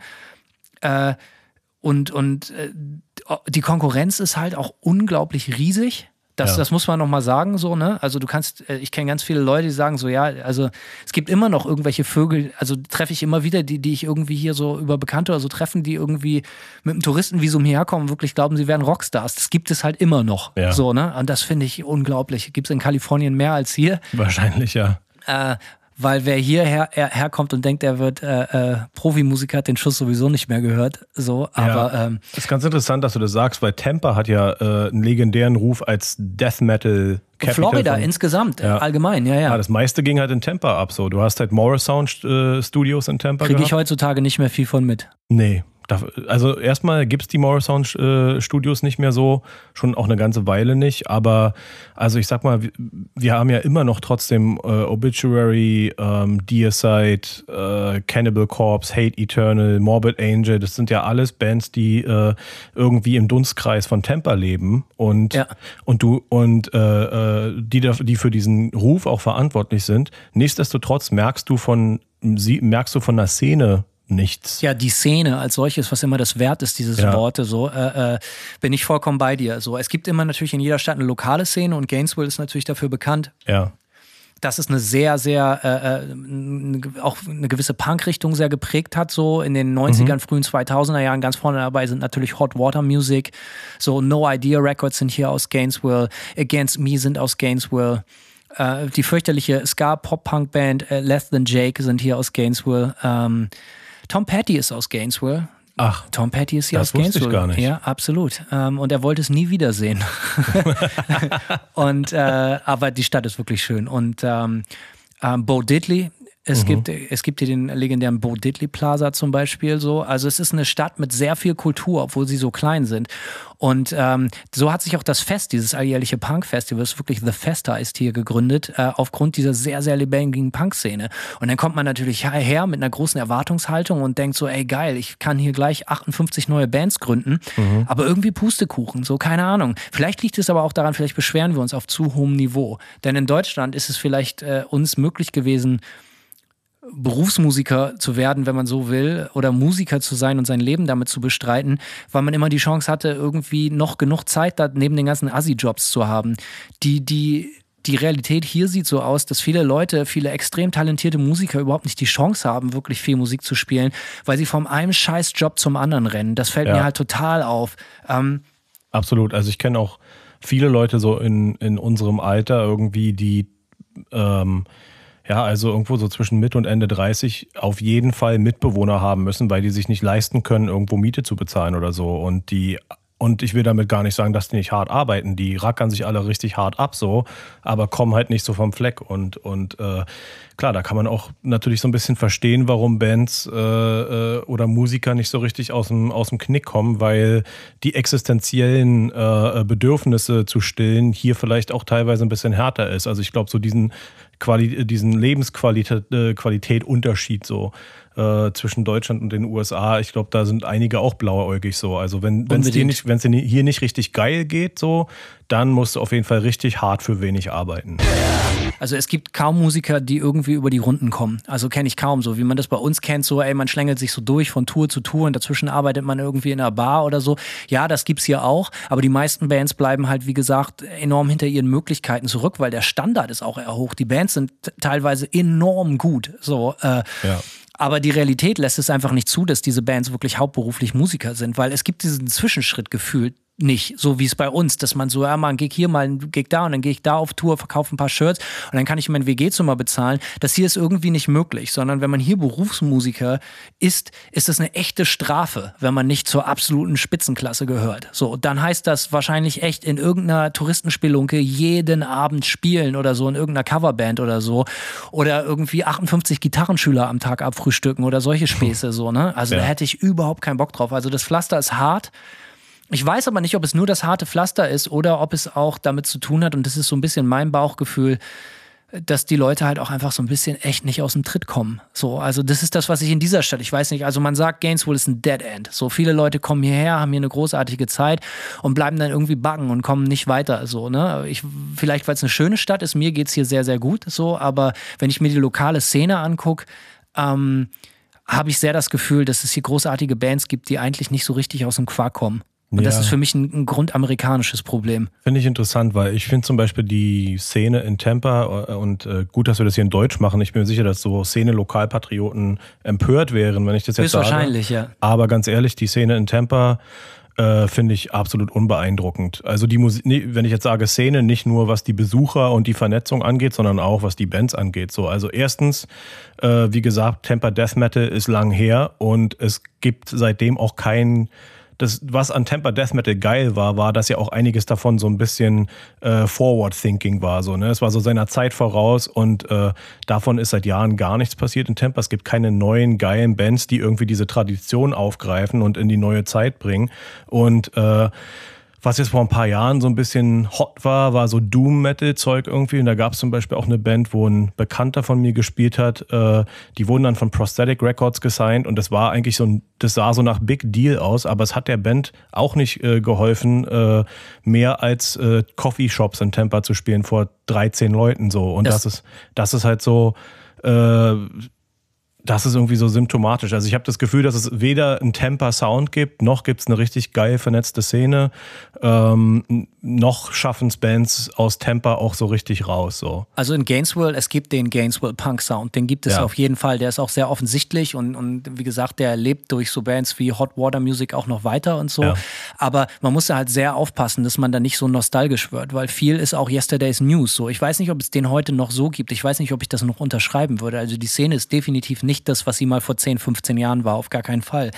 Äh, und und äh, die Konkurrenz ist halt auch unglaublich riesig. Das, Ja. das muss man nochmal sagen, so, ne? Also du kannst, äh, ich kenne ganz viele Leute, die sagen so, ja, also es gibt immer noch irgendwelche Vögel, also treffe ich immer wieder, die, die ich irgendwie hier so über Bekannte oder so treffen, die irgendwie mit einem Touristenvisum hierher kommen und wirklich glauben, sie wären Rockstars. Das gibt es halt immer noch. Ja. So, ne? Und das finde ich unglaublich. Gibt es in Kalifornien mehr als hier. Wahrscheinlich, ja. Äh, weil wer hierher her, herkommt und denkt, er wird äh, äh, Profimusiker, hat den Schuss sowieso nicht mehr gehört. So, aber ja. ähm, Das ist ganz interessant, dass du das sagst, weil Tampa hat ja äh, einen legendären Ruf als Death Metal Capital Florida von, insgesamt, Ja. allgemein, ja, ja. Ja, das meiste ging halt in Tampa ab. So, du hast halt Morrisound äh, Studios in Tampa Kriege gehabt. ich heutzutage nicht mehr viel von mit. Nee. Da- Also erstmal gibt es die Morrisound äh, Studios nicht mehr so, schon auch eine ganze Weile nicht, aber also ich sag mal, wir, wir haben ja immer noch trotzdem äh, Obituary, ähm, Deicide, äh, Cannibal Corpse, Hate Eternal, Morbid Angel, das sind ja alles Bands, die äh, irgendwie im Dunstkreis von Tampa leben und, Ja. und du und äh, äh, die, da- die für diesen Ruf auch verantwortlich sind. Nichtsdestotrotz merkst du von sie, merkst du von der Szene nichts. Ja, die Szene als solches, was immer das Wert ist, dieses Ja. Worte, so, äh, äh, bin ich vollkommen bei dir. So, es gibt immer natürlich in jeder Stadt eine lokale Szene und Gainesville ist natürlich dafür bekannt, Ja. dass es eine sehr, sehr, äh, äh, eine, auch eine gewisse Punk-Richtung sehr geprägt hat, so in den neunzigern, frühen zweitausender Jahren. Ganz vorne dabei sind natürlich Hot Water Music, so No Idea Records sind hier aus Gainesville, Against Me sind aus Gainesville. Äh, die fürchterliche Ska-Pop-Punk-Band äh, Less Than Jake sind hier aus Gainesville. Ähm, Tom Petty ist aus Gainesville. Ach, Tom Petty ist hier Das aus Gainesville. wusste ich gar nicht. Ja, absolut. Ähm, und er wollte es nie wiedersehen. und äh, aber die Stadt ist wirklich schön. Und ähm, ähm, Bo Diddley Es, Mhm. gibt, es gibt hier den legendären Bo Diddley Plaza zum Beispiel. So. Also es ist eine Stadt mit sehr viel Kultur, obwohl sie so klein sind. Und ähm, so hat sich auch das Fest, dieses alljährliche Punk-Festival, das wirklich The Festa ist hier gegründet, äh, aufgrund dieser sehr, sehr lebendigen Punk-Szene. Und dann kommt man natürlich her mit einer großen Erwartungshaltung und denkt so, ey geil, ich kann hier gleich achtundfünfzig neue Bands gründen, mhm. aber irgendwie Pustekuchen, so keine Ahnung. Vielleicht liegt es aber auch daran, vielleicht beschweren wir uns auf zu hohem Niveau. Denn in Deutschland ist es vielleicht äh, uns möglich gewesen, Berufsmusiker zu werden, wenn man so will, oder Musiker zu sein und sein Leben damit zu bestreiten, weil man immer die Chance hatte, irgendwie noch genug Zeit da neben den ganzen Assi-Jobs zu haben. Die, die, die Realität hier sieht so aus, dass viele Leute, viele extrem talentierte Musiker überhaupt nicht die Chance haben, wirklich viel Musik zu spielen, weil sie vom einem scheiß Job zum anderen rennen. Das fällt ja. mir halt total auf. Ähm, Absolut. Also ich kenne auch viele Leute so in, in unserem Alter irgendwie, die ähm, ja, also irgendwo so zwischen Mitte und Ende dreißig auf jeden Fall Mitbewohner haben müssen, weil die sich nicht leisten können, irgendwo Miete zu bezahlen oder so. Und die, und ich will damit gar nicht sagen, dass die nicht hart arbeiten. Die rackern sich alle richtig hart ab so, aber kommen halt nicht so vom Fleck. Und, und äh, klar, da kann man auch natürlich so ein bisschen verstehen, warum Bands äh, äh, oder Musiker nicht so richtig aus dem, aus dem Knick kommen, weil die existenziellen äh, Bedürfnisse zu stillen hier vielleicht auch teilweise ein bisschen härter ist. Also ich glaube, so diesen Quali- diesen Lebensqualität äh, Qualität Unterschied so äh, zwischen Deutschland und den U S A. Ich glaube, da sind einige auch blauäugig so. Also wenn wenn es dir nicht, wenn es dir hier nicht richtig geil geht, so, dann musst du auf jeden Fall richtig hart für wenig arbeiten. Also es gibt kaum Musiker, die irgendwie über die Runden kommen. Also kenne ich kaum so, wie man das bei uns kennt, so ey, man schlängelt sich so durch von Tour zu Tour und dazwischen arbeitet man irgendwie in einer Bar oder so. Ja, das gibt's hier auch, aber die meisten Bands bleiben halt, wie gesagt, enorm hinter ihren Möglichkeiten zurück, weil der Standard ist auch eher hoch. Die Bands sind t- teilweise enorm gut, so, äh, ja. Aber die Realität lässt es einfach nicht zu, dass diese Bands wirklich hauptberuflich Musiker sind, weil es gibt diesen Zwischenschritt gefühlt nicht, so wie es bei uns, dass man so, ja, mal ein Gig hier, mal ein Gig da und dann gehe ich da auf Tour, verkaufe ein paar Shirts und dann kann ich mein W G-Zimmer bezahlen. Das hier ist irgendwie nicht möglich, sondern wenn man hier Berufsmusiker ist, ist das eine echte Strafe, wenn man nicht zur absoluten Spitzenklasse gehört. So, dann heißt das wahrscheinlich echt in irgendeiner Touristenspelunke jeden Abend spielen oder so, in irgendeiner Coverband oder so oder irgendwie achtundfünfzig Gitarrenschüler am Tag abfrühstücken oder solche Späße, so, ne? Also ja. da hätte ich überhaupt keinen Bock drauf. Also das Pflaster ist hart. Ich weiß aber nicht, ob es nur das harte Pflaster ist oder ob es auch damit zu tun hat, und das ist so ein bisschen mein Bauchgefühl, dass die Leute halt auch einfach so ein bisschen echt nicht aus dem Tritt kommen. So, also das ist das, was ich in dieser Stadt, ich weiß nicht, also man sagt, Gainesville ist ein Dead End. So viele Leute kommen hierher, haben hier eine großartige Zeit und bleiben dann irgendwie backen und kommen nicht weiter. So, ne? Ich, vielleicht, weil es eine schöne Stadt ist, mir geht's hier sehr, sehr gut, so, aber wenn ich mir die lokale Szene angucke, ähm, habe ich sehr das Gefühl, dass es hier großartige Bands gibt, die eigentlich nicht so richtig aus dem Quark kommen. Und ja. das ist für mich ein, ein grundamerikanisches Problem. Finde ich interessant, weil ich finde zum Beispiel die Szene in Tampa und äh, gut, dass wir das hier in Deutsch machen. Ich bin mir sicher, dass so Szene-Lokalpatrioten empört wären, wenn ich das jetzt sage. Höchstwahrscheinlich, ja. Aber ganz ehrlich, die Szene in Tampa äh, finde ich absolut unbeeindruckend. Also die Musik, wenn ich jetzt sage Szene, nicht nur was die Besucher und die Vernetzung angeht, sondern auch was die Bands angeht. So, also erstens, äh, wie gesagt, Tampa Death Metal ist lang her und es gibt seitdem auch kein Das, was an Tampa Death Metal geil war, war, dass ja auch einiges davon so ein bisschen äh, Forward-Thinking war. So, ne? Es war so seiner Zeit voraus und äh, davon ist seit Jahren gar nichts passiert in Tampa. Es gibt keine neuen geilen Bands, die irgendwie diese Tradition aufgreifen und in die neue Zeit bringen. Und äh, was jetzt vor ein paar Jahren so ein bisschen hot war, war so Doom-Metal-Zeug irgendwie. Und da gab es zum Beispiel auch eine Band, wo ein Bekannter von mir gespielt hat. Äh, die wurden dann von Prosthetic Records gesigned und das war eigentlich so ein, das sah so nach Big Deal aus, aber es hat der Band auch nicht äh, geholfen, äh, mehr als äh, Coffeeshops in Tampa zu spielen vor dreizehn Leuten so. Und das, das ist, das ist halt so, äh, das ist irgendwie so symptomatisch. Also ich habe das Gefühl, dass es weder einen Tampa-Sound gibt, noch gibt es eine richtig geil vernetzte Szene, ähm, noch schaffen es Bands aus Tampa auch so richtig raus. So. Also in Gainesville, es gibt den Gainesville Punk Sound, den gibt es Ja. auf jeden Fall, der ist auch sehr offensichtlich und, und wie gesagt, der lebt durch so Bands wie Hot Water Music auch noch weiter und so. Ja. Aber man muss da halt sehr aufpassen, dass man da nicht so nostalgisch wird, weil viel ist auch Yesterday's News so. Ich weiß nicht, ob es den heute noch so gibt, ich weiß nicht, ob ich das noch unterschreiben würde. Also die Szene ist definitiv nicht das, was sie mal vor zehn, fünfzehn Jahren war, auf gar keinen Fall.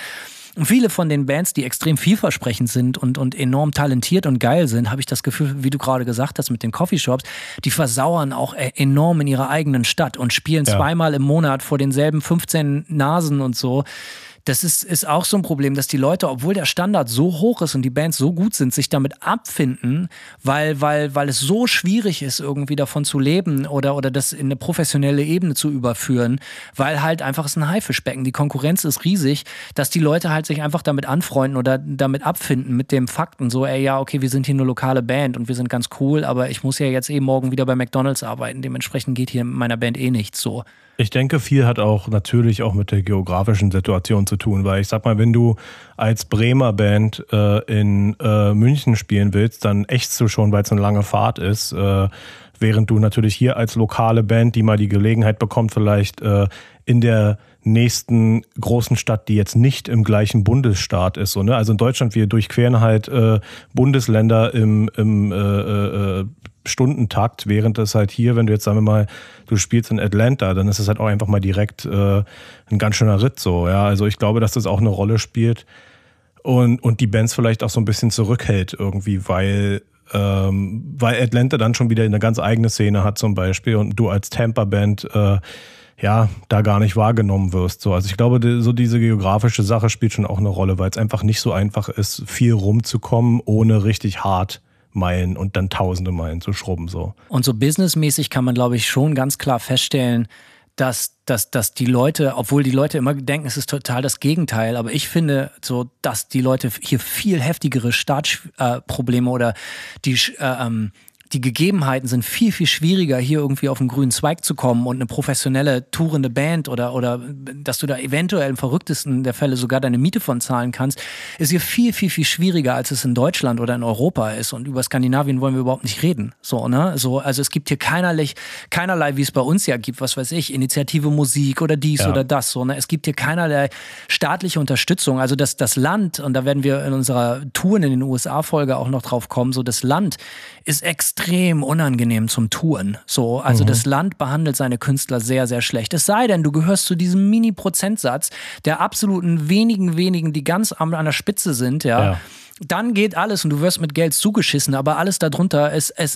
Und viele von den Bands, die extrem vielversprechend sind und, und enorm talentiert und geil sind, habe ich das Gefühl, wie du gerade gesagt hast mit den Coffeeshops, die versauern auch enorm in ihrer eigenen Stadt und spielen ja. zweimal im Monat vor denselben fünfzehn Nasen und so. Das ist, ist auch so ein Problem, dass die Leute, obwohl der Standard so hoch ist und die Bands so gut sind, sich damit abfinden, weil, weil, weil es so schwierig ist, irgendwie davon zu leben oder, oder das in eine professionelle Ebene zu überführen, weil halt einfach es ein Haifischbecken, die Konkurrenz ist riesig, dass die Leute halt sich einfach damit anfreunden oder damit abfinden mit dem Fakten, so, ey, ja, okay, wir sind hier eine lokale Band und wir sind ganz cool, aber ich muss ja jetzt eh morgen wieder bei McDonald's arbeiten, dementsprechend geht hier in meiner Band eh nichts so. Ich denke, viel hat auch natürlich auch mit der geografischen Situation zu tun, weil ich sag mal, wenn du als Bremer Band äh, in äh, München spielen willst, dann ächzt du schon, weil es eine lange Fahrt ist, äh, während du natürlich hier als lokale Band, die mal die Gelegenheit bekommt, vielleicht äh, in der nächsten großen Stadt, die jetzt nicht im gleichen Bundesstaat ist. So, ne? Also in Deutschland, wir durchqueren halt äh, Bundesländer im, im äh, äh, Stundentakt, während das halt hier, wenn du jetzt, sagen wir mal, du spielst in Atlanta, dann ist es halt auch einfach mal direkt äh, ein ganz schöner Ritt so, ja. Also ich glaube, dass das auch eine Rolle spielt und, und die Bands vielleicht auch so ein bisschen zurückhält irgendwie, weil, ähm, weil Atlanta dann schon wieder eine ganz eigene Szene hat zum Beispiel und du als Tampa-Band äh, ja, da gar nicht wahrgenommen wirst. So. Also ich glaube, so diese geografische Sache spielt schon auch eine Rolle, weil es einfach nicht so einfach ist, viel rumzukommen, ohne richtig hart Meilen und dann tausende Meilen zu schrubben. So. Und so businessmäßig kann man, glaube ich, schon ganz klar feststellen, dass, dass, dass die Leute, obwohl die Leute immer denken, es ist total das Gegenteil, aber ich finde so, dass die Leute hier viel heftigere Startprobleme äh, oder die äh, ähm, die Gegebenheiten sind viel, viel schwieriger, hier irgendwie auf den grünen Zweig zu kommen und eine professionelle, tourende Band oder, oder dass du da eventuell im verrücktesten der Fälle sogar deine Miete von zahlen kannst, ist hier viel, viel, viel schwieriger, als es in Deutschland oder in Europa ist. Und über Skandinavien wollen wir überhaupt nicht reden. So, ne? So, also es gibt hier keinerlei, keinerlei, wie es bei uns ja gibt, was weiß ich, Initiative Musik oder dies ja. oder das. So, ne? Es gibt hier keinerlei staatliche Unterstützung. Also das, das Land, und da werden wir in unserer Touren in den U S A-Folge auch noch drauf kommen, so das Land ist extrem unangenehm zum Touren. So, also mhm. das Land behandelt seine Künstler sehr, sehr schlecht. Es sei denn, du gehörst zu diesem Mini-Prozentsatz der absoluten wenigen, wenigen, die ganz an der Spitze sind, ja. ja. Dann geht alles und du wirst mit Geld zugeschissen, aber alles darunter ist, ist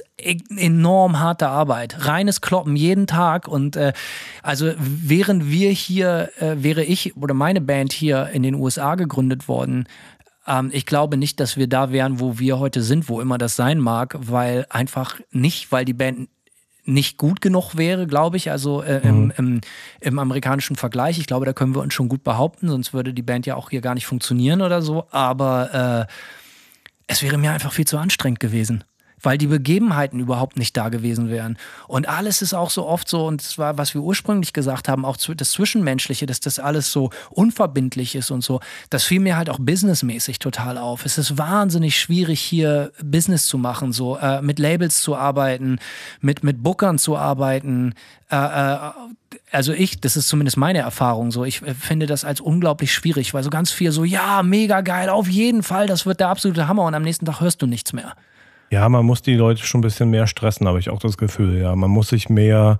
enorm harte Arbeit. Reines Kloppen jeden Tag und äh, also während wir hier, äh, wäre ich oder meine Band hier in den U S A gegründet worden, ähm, ich glaube nicht, dass wir da wären, wo wir heute sind, wo immer das sein mag, weil einfach nicht, weil die Band nicht gut genug wäre, glaube ich, also äh, im, im, im amerikanischen Vergleich. Ich glaube, da können wir uns schon gut behaupten, sonst würde die Band ja auch hier gar nicht funktionieren oder so, aber äh, es wäre mir einfach viel zu anstrengend gewesen, weil die Begebenheiten überhaupt nicht da gewesen wären. Und alles ist auch so oft so, und das war, was wir ursprünglich gesagt haben, auch das Zwischenmenschliche, dass das alles so unverbindlich ist und so, das fiel mir halt auch businessmäßig total auf. Es ist wahnsinnig schwierig, hier Business zu machen, so äh, mit Labels zu arbeiten, mit, mit Bookern zu arbeiten, äh, äh, also ich, das ist zumindest meine Erfahrung so, ich finde das als unglaublich schwierig, weil so ganz viel so, ja, mega geil, auf jeden Fall, das wird der absolute Hammer und am nächsten Tag hörst du nichts mehr. Ja, man muss die Leute schon ein bisschen mehr stressen, habe ich auch das Gefühl. Ja, man muss sich mehr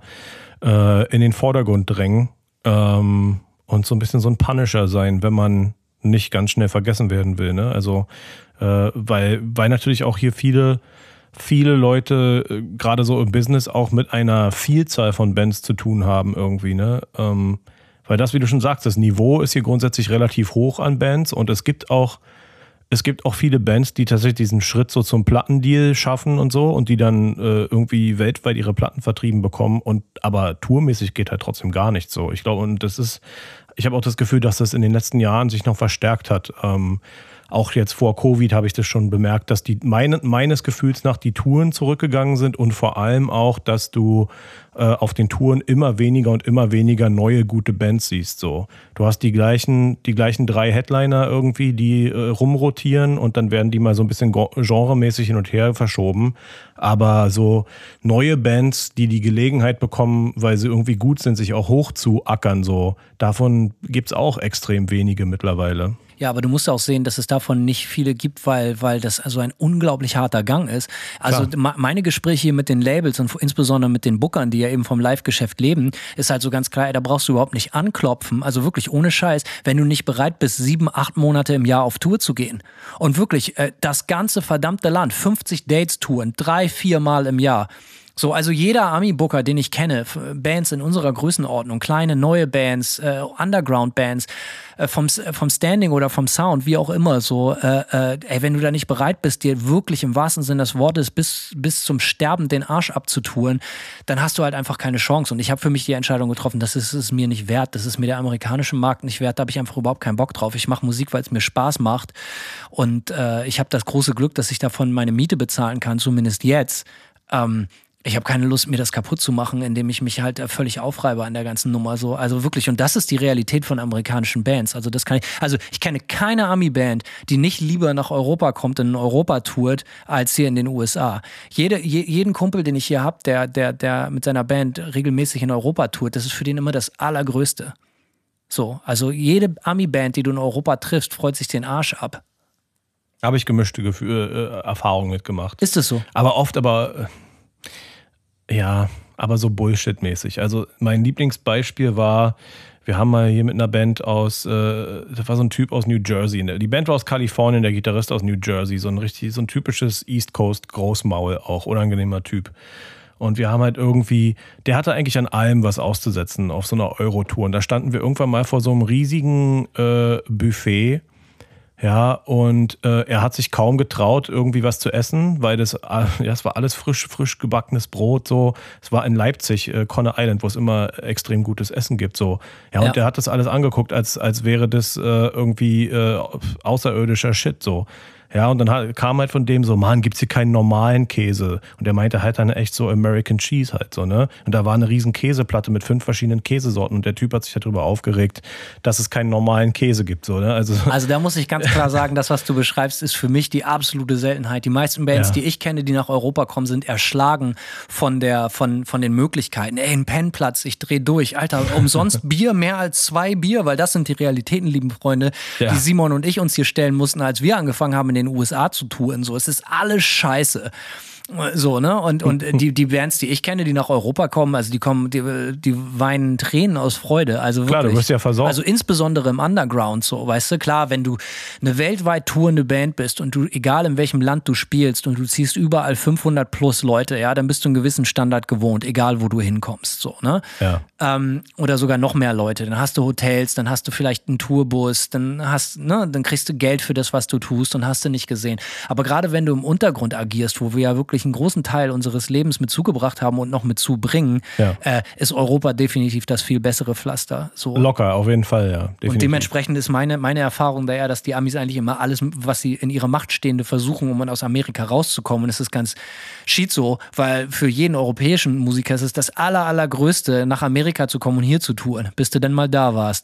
äh, in den Vordergrund drängen ähm, und so ein bisschen so ein Punisher sein, wenn man nicht ganz schnell vergessen werden will. Ne? Also, äh, weil, weil natürlich auch hier viele, viele Leute äh, gerade so im Business auch mit einer Vielzahl von Bands zu tun haben irgendwie. Ne? Ähm, weil das, wie du schon sagst, das Niveau ist hier grundsätzlich relativ hoch an Bands und es gibt auch Es gibt auch viele Bands, die tatsächlich diesen Schritt so zum Plattendeal schaffen und so und die dann äh, irgendwie weltweit ihre Platten vertrieben bekommen und aber tourmäßig geht halt trotzdem gar nicht so. Ich glaube, und das ist, ich habe auch das Gefühl, dass das in den letzten Jahren sich noch verstärkt hat. Ähm, auch jetzt vor Covid habe ich das schon bemerkt, dass die meine, meines Gefühls nach die Touren zurückgegangen sind und vor allem auch, dass du äh, auf den Touren immer weniger und immer weniger neue gute Bands siehst. So, du hast die gleichen, die gleichen drei Headliner irgendwie, die äh, rumrotieren und dann werden die mal so ein bisschen genremäßig hin und her verschoben. Aber so neue Bands, die die Gelegenheit bekommen, weil sie irgendwie gut sind, sich auch hochzuackern, so davon gibt's auch extrem wenige mittlerweile. Ja, aber du musst auch sehen, dass es davon nicht viele gibt, weil, weil das also ein unglaublich harter Gang ist. Also ma- meine Gespräche hier mit den Labels und insbesondere mit den Bookern, die ja eben vom Live-Geschäft leben, ist halt so ganz klar, ey, da brauchst du überhaupt nicht anklopfen, also wirklich ohne Scheiß, wenn du nicht bereit bist, sieben, acht Monate im Jahr auf Tour zu gehen. Und wirklich, äh, das ganze verdammte Land, fünfzig Dates-Touren, drei, vier Mal im Jahr. So, also jeder Ami-Booker, den ich kenne, Bands in unserer Größenordnung, kleine, neue Bands, äh, Underground-Bands, äh, vom, vom Standing oder vom Sound, wie auch immer, so, äh, äh, ey, wenn du da nicht bereit bist, dir wirklich im wahrsten Sinne des Wortes bis, bis zum Sterben den Arsch abzutouren, dann hast du halt einfach keine Chance. Und ich habe für mich die Entscheidung getroffen, das ist es mir nicht wert, das ist mir der amerikanische Markt nicht wert, da habe ich einfach überhaupt keinen Bock drauf. Ich mache Musik, weil es mir Spaß macht und äh, ich habe das große Glück, dass ich davon meine Miete bezahlen kann, zumindest jetzt. Ähm, Ich habe keine Lust, mir das kaputt zu machen, indem ich mich halt völlig aufreibe an der ganzen Nummer. So, also wirklich, und das ist die Realität von amerikanischen Bands. Also das kann ich, also ich kenne keine Ami-Band, die nicht lieber nach Europa kommt und in Europa tourt, als hier in den U S A. Jede, je, jeden Kumpel, den ich hier habe, der, der, der mit seiner Band regelmäßig in Europa tourt, das ist für den immer das Allergrößte. So, also jede Ami-Band, die du in Europa triffst, freut sich den Arsch ab. Habe ich gemischte Gefühle, äh, Erfahrungen mitgemacht. Ist das so? Aber oft aber... Äh Ja, aber so Bullshit-mäßig. Also mein Lieblingsbeispiel war, wir haben mal hier mit einer Band aus, äh, das war so ein Typ aus New Jersey. Die Band war aus Kalifornien, der Gitarrist aus New Jersey. So ein richtig, so ein typisches East Coast Großmaul, auch unangenehmer Typ. Und wir haben halt irgendwie, der hatte eigentlich an allem was auszusetzen auf so einer Euro-Tour. Und da standen wir irgendwann mal vor so einem riesigen äh, Buffet. Ja, und äh, er hat sich kaum getraut, irgendwie was zu essen, weil das, ja, es war alles frisch, frisch gebackenes Brot, so. Es war in Leipzig, äh, Conner Island, wo es immer extrem gutes Essen gibt, so. Ja, und ja. Der hat das alles angeguckt, als, als wäre das äh, irgendwie äh, außerirdischer Shit, so. Ja, und dann hat, kam halt von dem so, Mann, gibt's hier keinen normalen Käse? Und der meinte halt dann echt so American Cheese halt so, ne? Und da war eine riesen Käseplatte mit fünf verschiedenen Käsesorten und der Typ hat sich darüber aufgeregt, dass es keinen normalen Käse gibt, so, ne? Also, also da muss ich ganz klar sagen, das, was du beschreibst, ist für mich die absolute Seltenheit. Die meisten Bands, ja. die ich kenne, die nach Europa kommen, sind erschlagen von der, von, von den Möglichkeiten. Ey, ein Pennplatz, ich dreh durch. Alter, umsonst Bier, mehr als zwei Bier, weil das sind die Realitäten, lieben Freunde, ja. die Simon und ich uns hier stellen mussten, als wir angefangen haben, in den U S A zu touren. So, es ist alles scheiße. So, ne? Und, und die, die Bands, die ich kenne, die nach Europa kommen, also die kommen, die, die weinen Tränen aus Freude. Also wirklich. Klar, du wirst ja versorgt. Also insbesondere im Underground, so, weißt du, klar, wenn du eine weltweit tourende Band bist und du, egal in welchem Land du spielst und du ziehst überall fünfhundert plus Leute, ja, dann bist du einen gewissen Standard gewohnt, egal wo du hinkommst, so, ne? Ja. Ähm, oder sogar noch mehr Leute. Dann hast du Hotels, dann hast du vielleicht einen Tourbus, dann hast, ne, dann kriegst du Geld für das, was du tust und hast du nicht gesehen. Aber gerade wenn du im Untergrund agierst, wo wir ja wirklich einen großen Teil unseres Lebens mit zugebracht haben und noch mit zubringen, ja. äh, ist Europa definitiv das viel bessere Pflaster. So. Locker, auf jeden Fall, ja. Definitiv. Und dementsprechend ist meine, meine Erfahrung da ja, dass die Amis eigentlich immer alles, was sie in ihrer Macht Stehende versuchen, um aus Amerika rauszukommen. Und es ist ganz schizo, weil für jeden europäischen Musiker ist es das aller, allergrößte, nach Amerika zu kommen und hier zu touren, bis du dann mal da warst.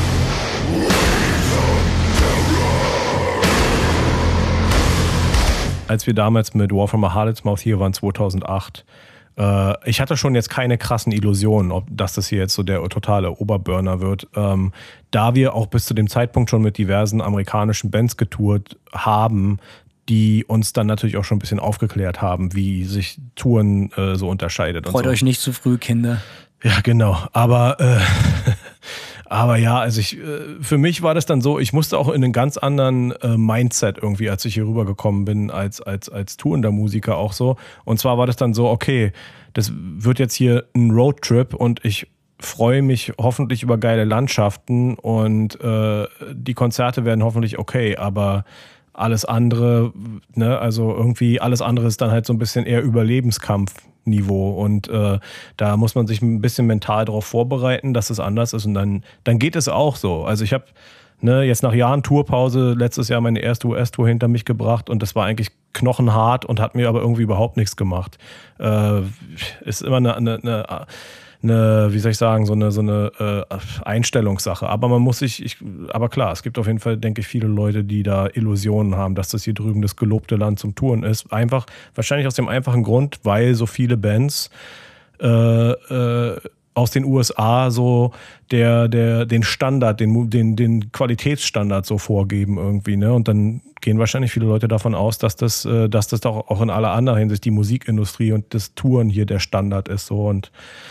Als wir damals mit War from a Harlot's Mouth hier waren, zweitausendacht, äh, ich hatte schon jetzt keine krassen Illusionen, ob dass das hier jetzt so der totale Oberburner wird. Ähm, da wir auch bis zu dem Zeitpunkt schon mit diversen amerikanischen Bands getourt haben, die uns dann natürlich auch schon ein bisschen aufgeklärt haben, wie sich Touren äh, so unterscheidet. Freut und so. euch nicht zu früh, Kinder. Ja, genau. Aber äh, Aber ja, also ich, für mich war das dann so, ich musste auch in einen ganz anderen äh, Mindset irgendwie, als ich hier rübergekommen bin, als, als, als tourender Musiker auch so. Und zwar war das dann so, okay, das wird jetzt hier ein Roadtrip und ich freue mich hoffentlich über geile Landschaften und äh, die Konzerte werden hoffentlich okay, aber alles andere, ne, also irgendwie alles andere ist dann halt so ein bisschen eher Überlebenskampfniveau und äh, da muss man sich ein bisschen mental darauf vorbereiten, dass es anders ist und dann, dann geht es auch so. Also ich habe ne, jetzt nach Jahren Tourpause letztes Jahr meine erste U S-Tour hinter mich gebracht und das war eigentlich knochenhart und hat mir aber irgendwie überhaupt nichts gemacht. Äh, ist immer eine, eine, eine eine, wie soll ich sagen, so eine, so eine äh, Einstellungssache. Aber man muss sich, ich, aber klar, es gibt auf jeden Fall, denke ich, viele Leute, die da Illusionen haben, dass das hier drüben das gelobte Land zum Touren ist. Einfach, wahrscheinlich aus dem einfachen Grund, weil so viele Bands äh, äh, aus den U S A so der, der, den Standard, den, den, den Qualitätsstandard so vorgeben irgendwie, ne? Und dann gehen wahrscheinlich viele Leute davon aus, dass das, äh, dass das doch auch in aller anderer Hinsicht die Musikindustrie und das Touren hier der Standard ist so. Und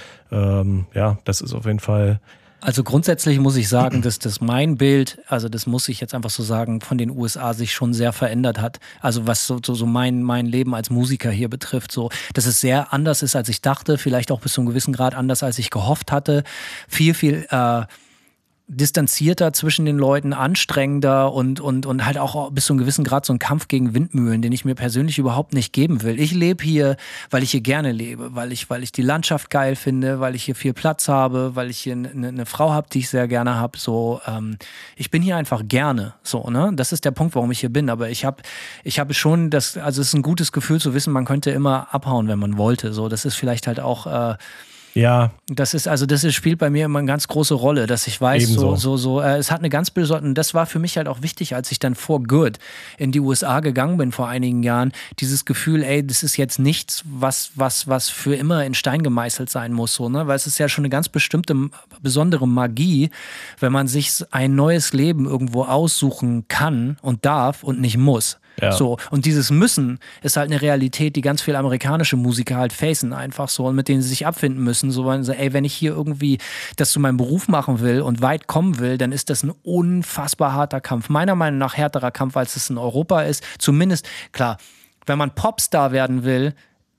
ähm, ja, das ist auf jeden Fall. Also grundsätzlich muss ich sagen, dass das mein Bild, also das muss ich jetzt einfach so sagen, von den U S A sich schon sehr verändert hat. Also was so, so, so mein, mein Leben als Musiker hier betrifft, so, dass es sehr anders ist, als ich dachte, vielleicht auch bis zu einem gewissen Grad anders, als ich gehofft hatte. Viel, viel äh, distanzierter zwischen den Leuten, anstrengender und, und, und halt auch bis zu einem gewissen Grad so ein Kampf gegen Windmühlen, den ich mir persönlich überhaupt nicht geben will. Ich lebe hier, weil ich hier gerne lebe, weil ich, weil ich die Landschaft geil finde, weil ich hier viel Platz habe, weil ich hier eine, eine Frau habe, die ich sehr gerne habe. So, ähm, ich bin hier einfach gerne. So, ne? Das ist der Punkt, warum ich hier bin. Aber ich habe ich habe schon das, also es ist ein gutes Gefühl zu wissen, man könnte immer abhauen, wenn man wollte. So, das ist vielleicht halt auch äh, Ja. Das ist, also das ist, spielt bei mir immer eine ganz große Rolle, dass ich weiß, Ebenso. so, so, so, äh, es hat eine ganz besondere, das war für mich halt auch wichtig, als ich dann for good in die U S A gegangen bin vor einigen Jahren, dieses Gefühl, ey, das ist jetzt nichts, was, was, was für immer in Stein gemeißelt sein muss, so, ne, weil es ist ja schon eine ganz bestimmte, besondere Magie, wenn man sich ein neues Leben irgendwo aussuchen kann und darf und nicht muss. Ja. So, und dieses Müssen ist halt eine Realität, die ganz viele amerikanische Musiker halt facen einfach so und mit denen sie sich abfinden müssen. So, weil so, ey, wenn ich hier irgendwie das zu meinem Beruf machen will und weit kommen will, dann ist das ein unfassbar harter Kampf. Meiner Meinung nach härterer Kampf, als es in Europa ist. Zumindest, klar, wenn man Popstar werden will,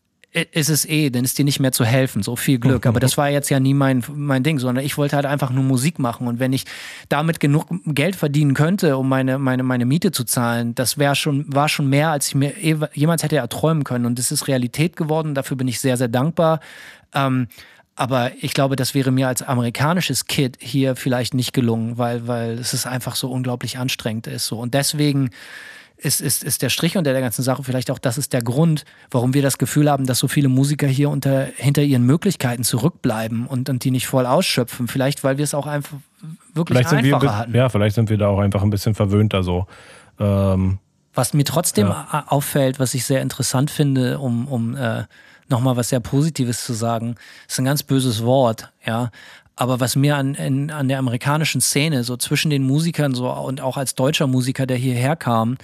ist es eh, dann ist dir nicht mehr zu helfen, so viel Glück. Aber das war jetzt ja nie mein, mein Ding, sondern ich wollte halt einfach nur Musik machen. Und wenn ich damit genug Geld verdienen könnte, um meine, meine, meine Miete zu zahlen, das wäre schon, war schon mehr, als ich mir jemals hätte erträumen können. Und das ist Realität geworden, dafür bin ich sehr, sehr dankbar. Ähm, aber ich glaube, das wäre mir als amerikanisches Kid hier vielleicht nicht gelungen, weil, weil es ist einfach so unglaublich anstrengend ist. So. Und deswegen Ist, ist, ist der Strich unter der ganzen Sache vielleicht auch, das ist der Grund, warum wir das Gefühl haben, dass so viele Musiker hier unter, hinter ihren Möglichkeiten zurückbleiben und, und die nicht voll ausschöpfen. Vielleicht, weil wir es auch einfach wirklich Vielleicht sind einfacher wir, hatten. ja, vielleicht sind wir da auch einfach ein bisschen verwöhnter so. Ähm, Was mir trotzdem ja. auffällt, was ich sehr interessant finde, um, um äh, nochmal was sehr Positives zu sagen, ist ein ganz böses Wort, ja. Aber was mir an, in, an der amerikanischen Szene, so zwischen den Musikern so und auch als deutscher Musiker, der hierher kam,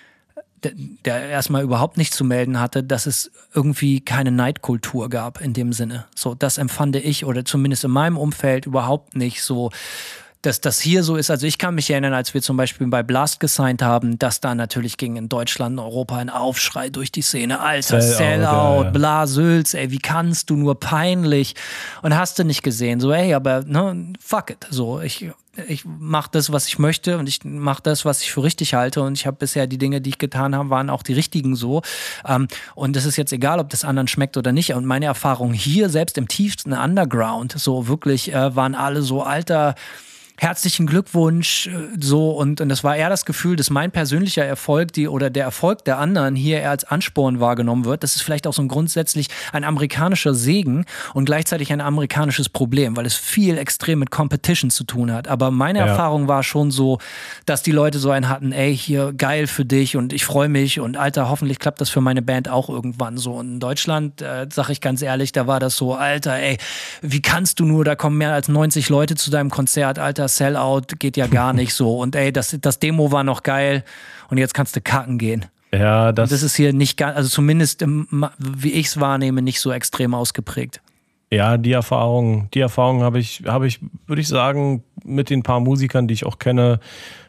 der, der erstmal überhaupt nichts zu melden hatte, dass es irgendwie keine Neidkultur gab in dem Sinne. So, das empfand ich, oder zumindest in meinem Umfeld überhaupt nicht so, dass das hier so ist. Also ich kann mich erinnern, als wir zum Beispiel bei Blast gesigned haben, dass da natürlich ging in Deutschland und Europa ein Aufschrei durch die Szene. Alter, Sellout, Sellout, ja, ja. Blasülz, ey, wie kannst du nur, peinlich. Und hast du nicht gesehen. So, ey, aber ne, fuck it. So, ich, ich mach das, was ich möchte und ich mach das, was ich für richtig halte. Und ich habe bisher die Dinge, die ich getan habe, waren auch die richtigen so. Ähm, und es ist jetzt egal, ob das anderen schmeckt oder nicht. Und meine Erfahrung hier, selbst im tiefsten Underground, so wirklich, äh, waren alle so, Alter, herzlichen Glückwunsch, so, und, und das war eher das Gefühl, dass mein persönlicher Erfolg, die, oder der Erfolg der anderen hier eher als Ansporn wahrgenommen wird. Das ist vielleicht auch so ein grundsätzlich ein amerikanischer Segen und gleichzeitig ein amerikanisches Problem, weil es viel extrem mit Competition zu tun hat. Aber meine Ja. Erfahrung war schon so, dass die Leute so einen hatten, ey, hier, geil für dich und ich freue mich und Alter, hoffentlich klappt das für meine Band auch irgendwann so. Und in Deutschland, äh, sag ich ganz ehrlich, da war das so, Alter, ey, wie kannst du nur, da kommen mehr als neunzig Leute zu deinem Konzert, Alter, Sellout geht ja gar nicht so. Und ey, das, das Demo war noch geil und jetzt kannst du kacken gehen. ja, das, Und das ist hier nicht ganz, also zumindest im, wie ich es wahrnehme, nicht so extrem ausgeprägt. ja, die Erfahrung, die Erfahrung habe ich, habe ich, würde ich sagen, mit den paar Musikern, die ich auch kenne,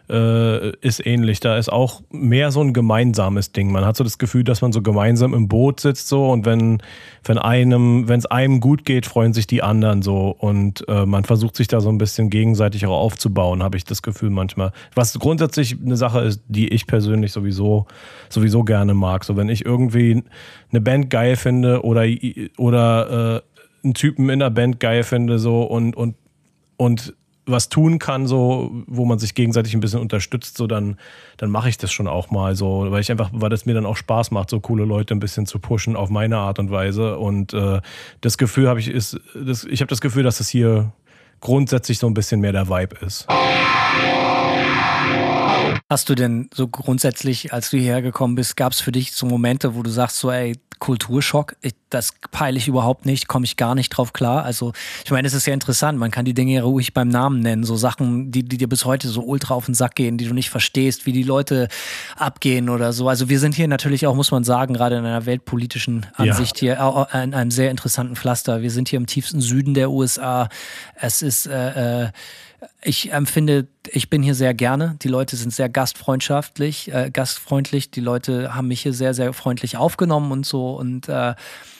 äh, ist ähnlich. Da ist auch mehr so ein gemeinsames Ding. Man hat so das Gefühl, dass man so gemeinsam im Boot sitzt so und wenn, wenn einem, wenn es einem gut geht, freuen sich die anderen so und äh, man versucht sich da so ein bisschen gegenseitig auch aufzubauen, habe ich das Gefühl manchmal. Was grundsätzlich eine Sache ist, die ich persönlich sowieso, sowieso gerne mag. So wenn ich irgendwie eine Band geil finde oder, oder äh, einen Typen in der Band geil finde so und, und, und was tun kann, so, wo man sich gegenseitig ein bisschen unterstützt, so dann, dann mache ich das schon auch mal so, weil ich einfach, weil das mir dann auch Spaß macht, so coole Leute ein bisschen zu pushen auf meine Art und Weise. Und äh, das Gefühl habe ich, ist, das, ich habe das Gefühl, dass das hier grundsätzlich so ein bisschen mehr der Vibe ist. Hast du denn so grundsätzlich, als du hierher gekommen bist, gab es für dich so Momente, wo du sagst so, ey, Kulturschock, ich, das peile ich überhaupt nicht, komme ich gar nicht drauf klar? Also ich meine, es ist ja interessant, man kann die Dinge ja ruhig beim Namen nennen, so Sachen, die, die dir bis heute so ultra auf den Sack gehen, die du nicht verstehst, wie die Leute abgehen oder so. Also wir sind hier natürlich auch, muss man sagen, gerade in einer weltpolitischen Ansicht ja. hier, auch in einem sehr interessanten Pflaster. Wir sind hier im tiefsten Süden der U S A. Es ist... Äh, äh, Ich empfinde, ich bin hier sehr gerne. Die Leute sind sehr gastfreundschaftlich, äh, gastfreundlich. Die Leute haben mich hier sehr, sehr freundlich aufgenommen und so. Und äh,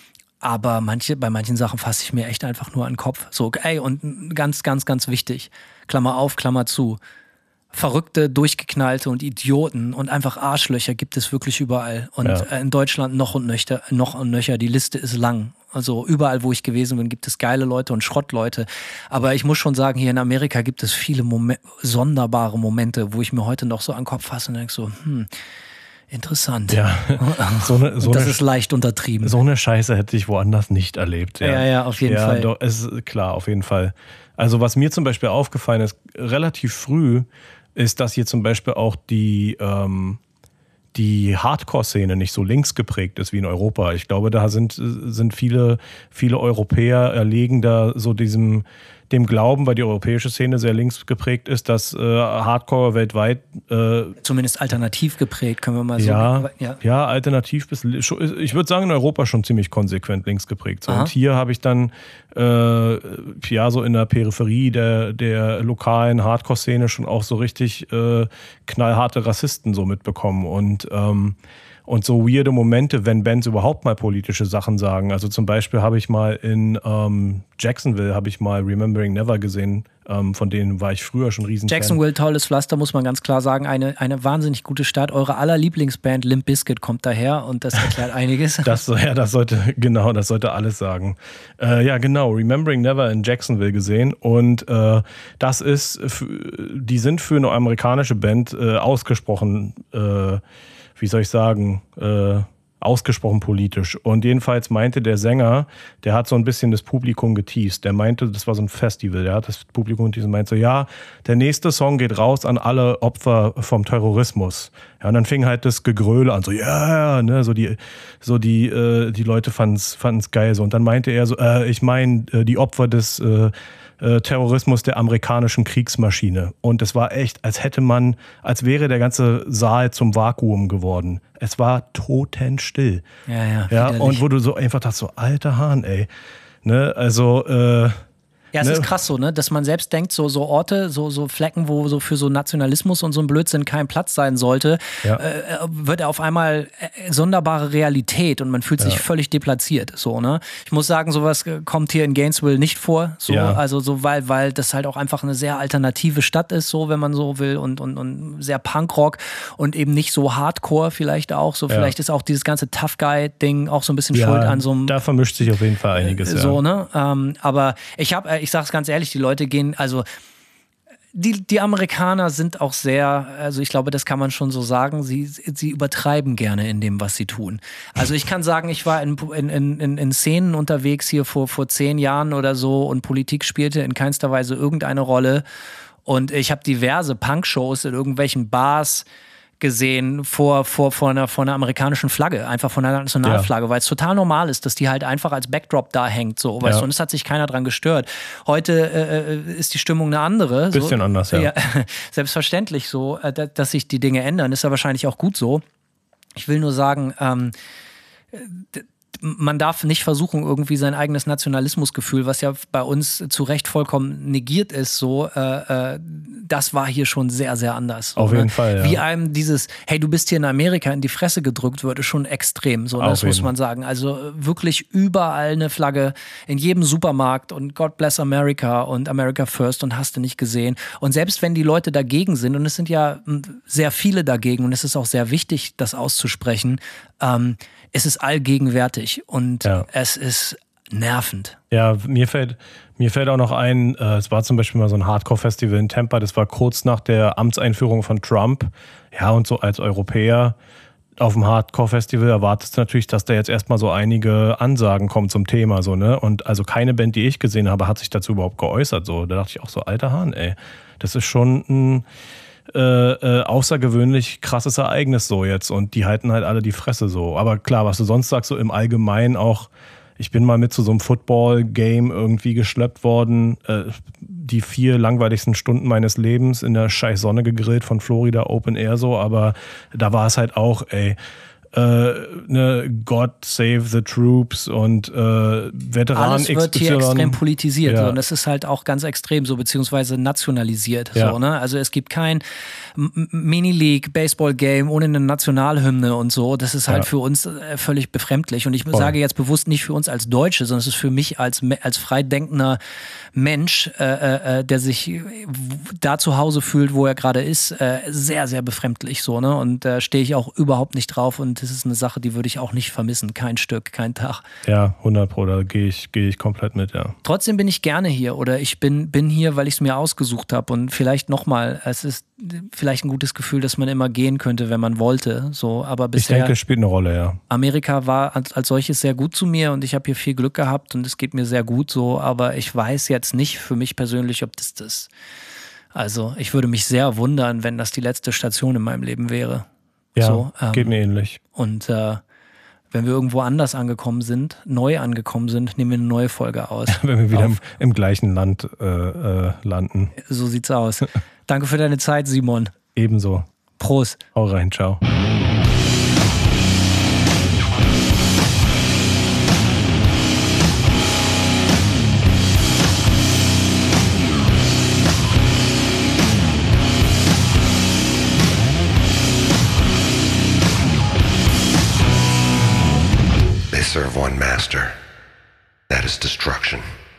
aber manche, bei manchen Sachen fasse ich mir echt einfach nur an den Kopf. So, ey, und ganz, ganz, ganz wichtig. Klammer auf, Klammer zu. Verrückte, durchgeknallte und Idioten und einfach Arschlöcher gibt es wirklich überall. Und ja. äh, in Deutschland noch und nöcher, noch und nöcher. Die Liste ist lang. Also überall, wo ich gewesen bin, gibt es geile Leute und Schrottleute. Aber ich muss schon sagen, hier in Amerika gibt es viele Momen- sonderbare Momente, wo ich mir heute noch so an den Kopf fasse und denke so, hm, interessant. Ja, so eine, so das eine, ist leicht untertrieben. So eine Scheiße hätte ich woanders nicht erlebt. Ja, ja, ja auf jeden ja, Fall. Doch, es ist klar, auf jeden Fall. Also was mir zum Beispiel aufgefallen ist, relativ früh, ist, dass hier zum Beispiel auch die... Ähm, die Hardcore-Szene nicht so links geprägt ist wie in Europa. Ich glaube, da sind, sind viele, viele Europäer erlegen da so diesem, dem Glauben, weil die europäische Szene sehr links geprägt ist, dass äh, Hardcore weltweit äh, zumindest alternativ geprägt, können wir mal so ja, sagen. Ja, ja, alternativ bis, ich würde sagen, in Europa schon ziemlich konsequent links geprägt. So. Und hier habe ich dann äh, ja so in der Peripherie der, der lokalen Hardcore-Szene schon auch so richtig äh, knallharte Rassisten so mitbekommen. Und ähm, Und so weirde Momente, wenn Bands überhaupt mal politische Sachen sagen. Also zum Beispiel habe ich mal in ähm, Jacksonville habe ich mal Remembering Never gesehen. Ähm, von denen war ich früher schon riesen Jacksonville, tolles Pflaster, muss man ganz klar sagen. Eine, eine wahnsinnig gute Stadt. Eure aller Lieblingsband Limp Bizkit kommt daher und das erklärt einiges. Das, ja, das sollte, genau, das sollte alles sagen. Äh, ja, genau, Remembering Never in Jacksonville gesehen. Und äh, das ist, die sind für eine amerikanische Band äh, ausgesprochen äh, wie soll ich sagen, äh, ausgesprochen politisch. Und jedenfalls meinte der Sänger, der hat so ein bisschen das Publikum geteased. Der meinte, das war so ein Festival, der hat das Publikum geteased und meinte so, ja, der nächste Song geht raus an alle Opfer vom Terrorismus. Ja, und dann fing halt das Gegröle an, so, ja, yeah, ne, so die, so die, äh, die Leute fanden's, fanden's geil, so. Und dann meinte er so, äh, ich meine, äh, die Opfer des, äh, Terrorismus der amerikanischen Kriegsmaschine. Und es war echt, als hätte man, als wäre der ganze Saal zum Vakuum geworden. Es war totenstill. Ja, ja. Ja, und wo du so einfach dachtest, so, alter Hahn, ey. Ne, also, äh, ja, es ne? ist krass so, ne, dass man selbst denkt, so, so Orte, so, so Flecken, wo so für so Nationalismus und so ein Blödsinn kein Platz sein sollte, ja. äh, wird auf einmal äh, sonderbare Realität und man fühlt sich ja. völlig deplatziert, so, ne. Ich muss sagen, sowas kommt hier in Gainesville nicht vor, so, ja. also so, weil, weil das halt auch einfach eine sehr alternative Stadt ist, so, wenn man so will und, und, und sehr Punkrock und eben nicht so Hardcore vielleicht auch, so, ja. vielleicht ist auch dieses ganze Tough-Guy-Ding auch so ein bisschen ja, schuld an so einem... Da vermischt sich auf jeden Fall einiges, äh, ja. So, ne, ähm, aber ich habe ich sag's ganz ehrlich, die Leute gehen, also die, die Amerikaner sind auch sehr, also ich glaube, das kann man schon so sagen, sie, sie übertreiben gerne in dem, was sie tun. Also ich kann sagen, ich war in, in, in, in Szenen unterwegs hier vor, vor zehn Jahren oder so und Politik spielte in keinster Weise irgendeine Rolle und ich habe diverse Punk-Shows in irgendwelchen Bars gesehen vor, vor, vor, einer, vor einer amerikanischen Flagge, einfach von einer Nationalflagge, ja. weil es total normal ist, dass die halt einfach als Backdrop da hängt, so, weißt ja. du, und es hat sich keiner dran gestört. Heute äh, ist die Stimmung eine andere. Bisschen so, anders, ja. ja. Selbstverständlich so, äh, dass sich die Dinge ändern, ist ja wahrscheinlich auch gut so. Ich will nur sagen, ähm, d- man darf nicht versuchen, irgendwie sein eigenes Nationalismusgefühl, was ja bei uns zu Recht vollkommen negiert ist, so, äh, äh, das war hier schon sehr, sehr anders. So, Auf jeden ne? Fall, ja. Wie einem dieses, hey, du bist hier in Amerika in die Fresse gedrückt wird, ist schon extrem, so, ne? Das muss man sagen. Also wirklich überall eine Flagge, in jedem Supermarkt und God bless America und America First und hast du nicht gesehen. Und selbst wenn die Leute dagegen sind, und es sind ja sehr viele dagegen und es ist auch sehr wichtig, das auszusprechen, ähm, es ist allgegenwärtig und ja. es ist nervend. Ja, mir fällt, mir fällt auch noch ein, äh, es war zum Beispiel mal so ein Hardcore-Festival in Tampa, das war kurz nach der Amtseinführung von Trump. Ja, und so als Europäer auf dem Hardcore-Festival erwartest du natürlich, dass da jetzt erstmal so einige Ansagen kommen zum Thema, so, ne? Und also keine Band, die ich gesehen habe, hat sich dazu überhaupt geäußert, so. Da dachte ich auch so, alter Hahn, ey, das ist schon ein äh, äh, außergewöhnlich krasses Ereignis so jetzt und die halten halt alle die Fresse so. Aber klar, was du sonst sagst, so im Allgemeinen auch, ich bin mal mit zu so einem Football-Game irgendwie geschleppt worden, äh, die vier langweiligsten Stunden meines Lebens in der scheiß Sonne gegrillt von Florida Open Air so, aber da war es halt auch, ey, Äh, ne, God Save the Troops und äh, Veteran Alles wird X Y. hier extrem politisiert Ja. so, und das ist halt auch ganz extrem so, beziehungsweise nationalisiert. Ja. So, ne? Also es gibt kein M- Mini-League, Baseball-Game ohne eine Nationalhymne und so. Das ist halt Ja. für uns äh, völlig befremdlich. Und ich Voll. sage jetzt bewusst nicht für uns als Deutsche, sondern es ist für mich als, Me- als freidenkender Mensch, äh, äh, der sich w- da zu Hause fühlt, wo er gerade ist, äh, sehr, sehr befremdlich so. Ne? Und da stehe ich auch überhaupt nicht drauf. Und das ist eine Sache, die würde ich auch nicht vermissen. Kein Stück, kein Tag. Ja, hundert Pro, da gehe ich, gehe ich komplett mit, ja. Trotzdem bin ich gerne hier oder ich bin, bin hier, weil ich es mir ausgesucht habe und vielleicht nochmal, es ist vielleicht ein gutes Gefühl, dass man immer gehen könnte, wenn man wollte, so, aber Ich bisher, denke, es spielt eine Rolle, ja. Amerika war als, als solches sehr gut zu mir und ich habe hier viel Glück gehabt und es geht mir sehr gut so, aber ich weiß jetzt nicht für mich persönlich, ob das das, also ich würde mich sehr wundern, wenn das die letzte Station in meinem Leben wäre. Ja, So, ähm, geht mir ähnlich. Und äh, wenn wir irgendwo anders angekommen sind, neu angekommen sind, nehmen wir eine neue Folge aus. Wenn wir wieder im, auf. im gleichen Land äh, äh, landen. So sieht's aus. Danke für deine Zeit, Simon. Ebenso. Prost. Hau rein, ciao. They serve one master. That is destruction.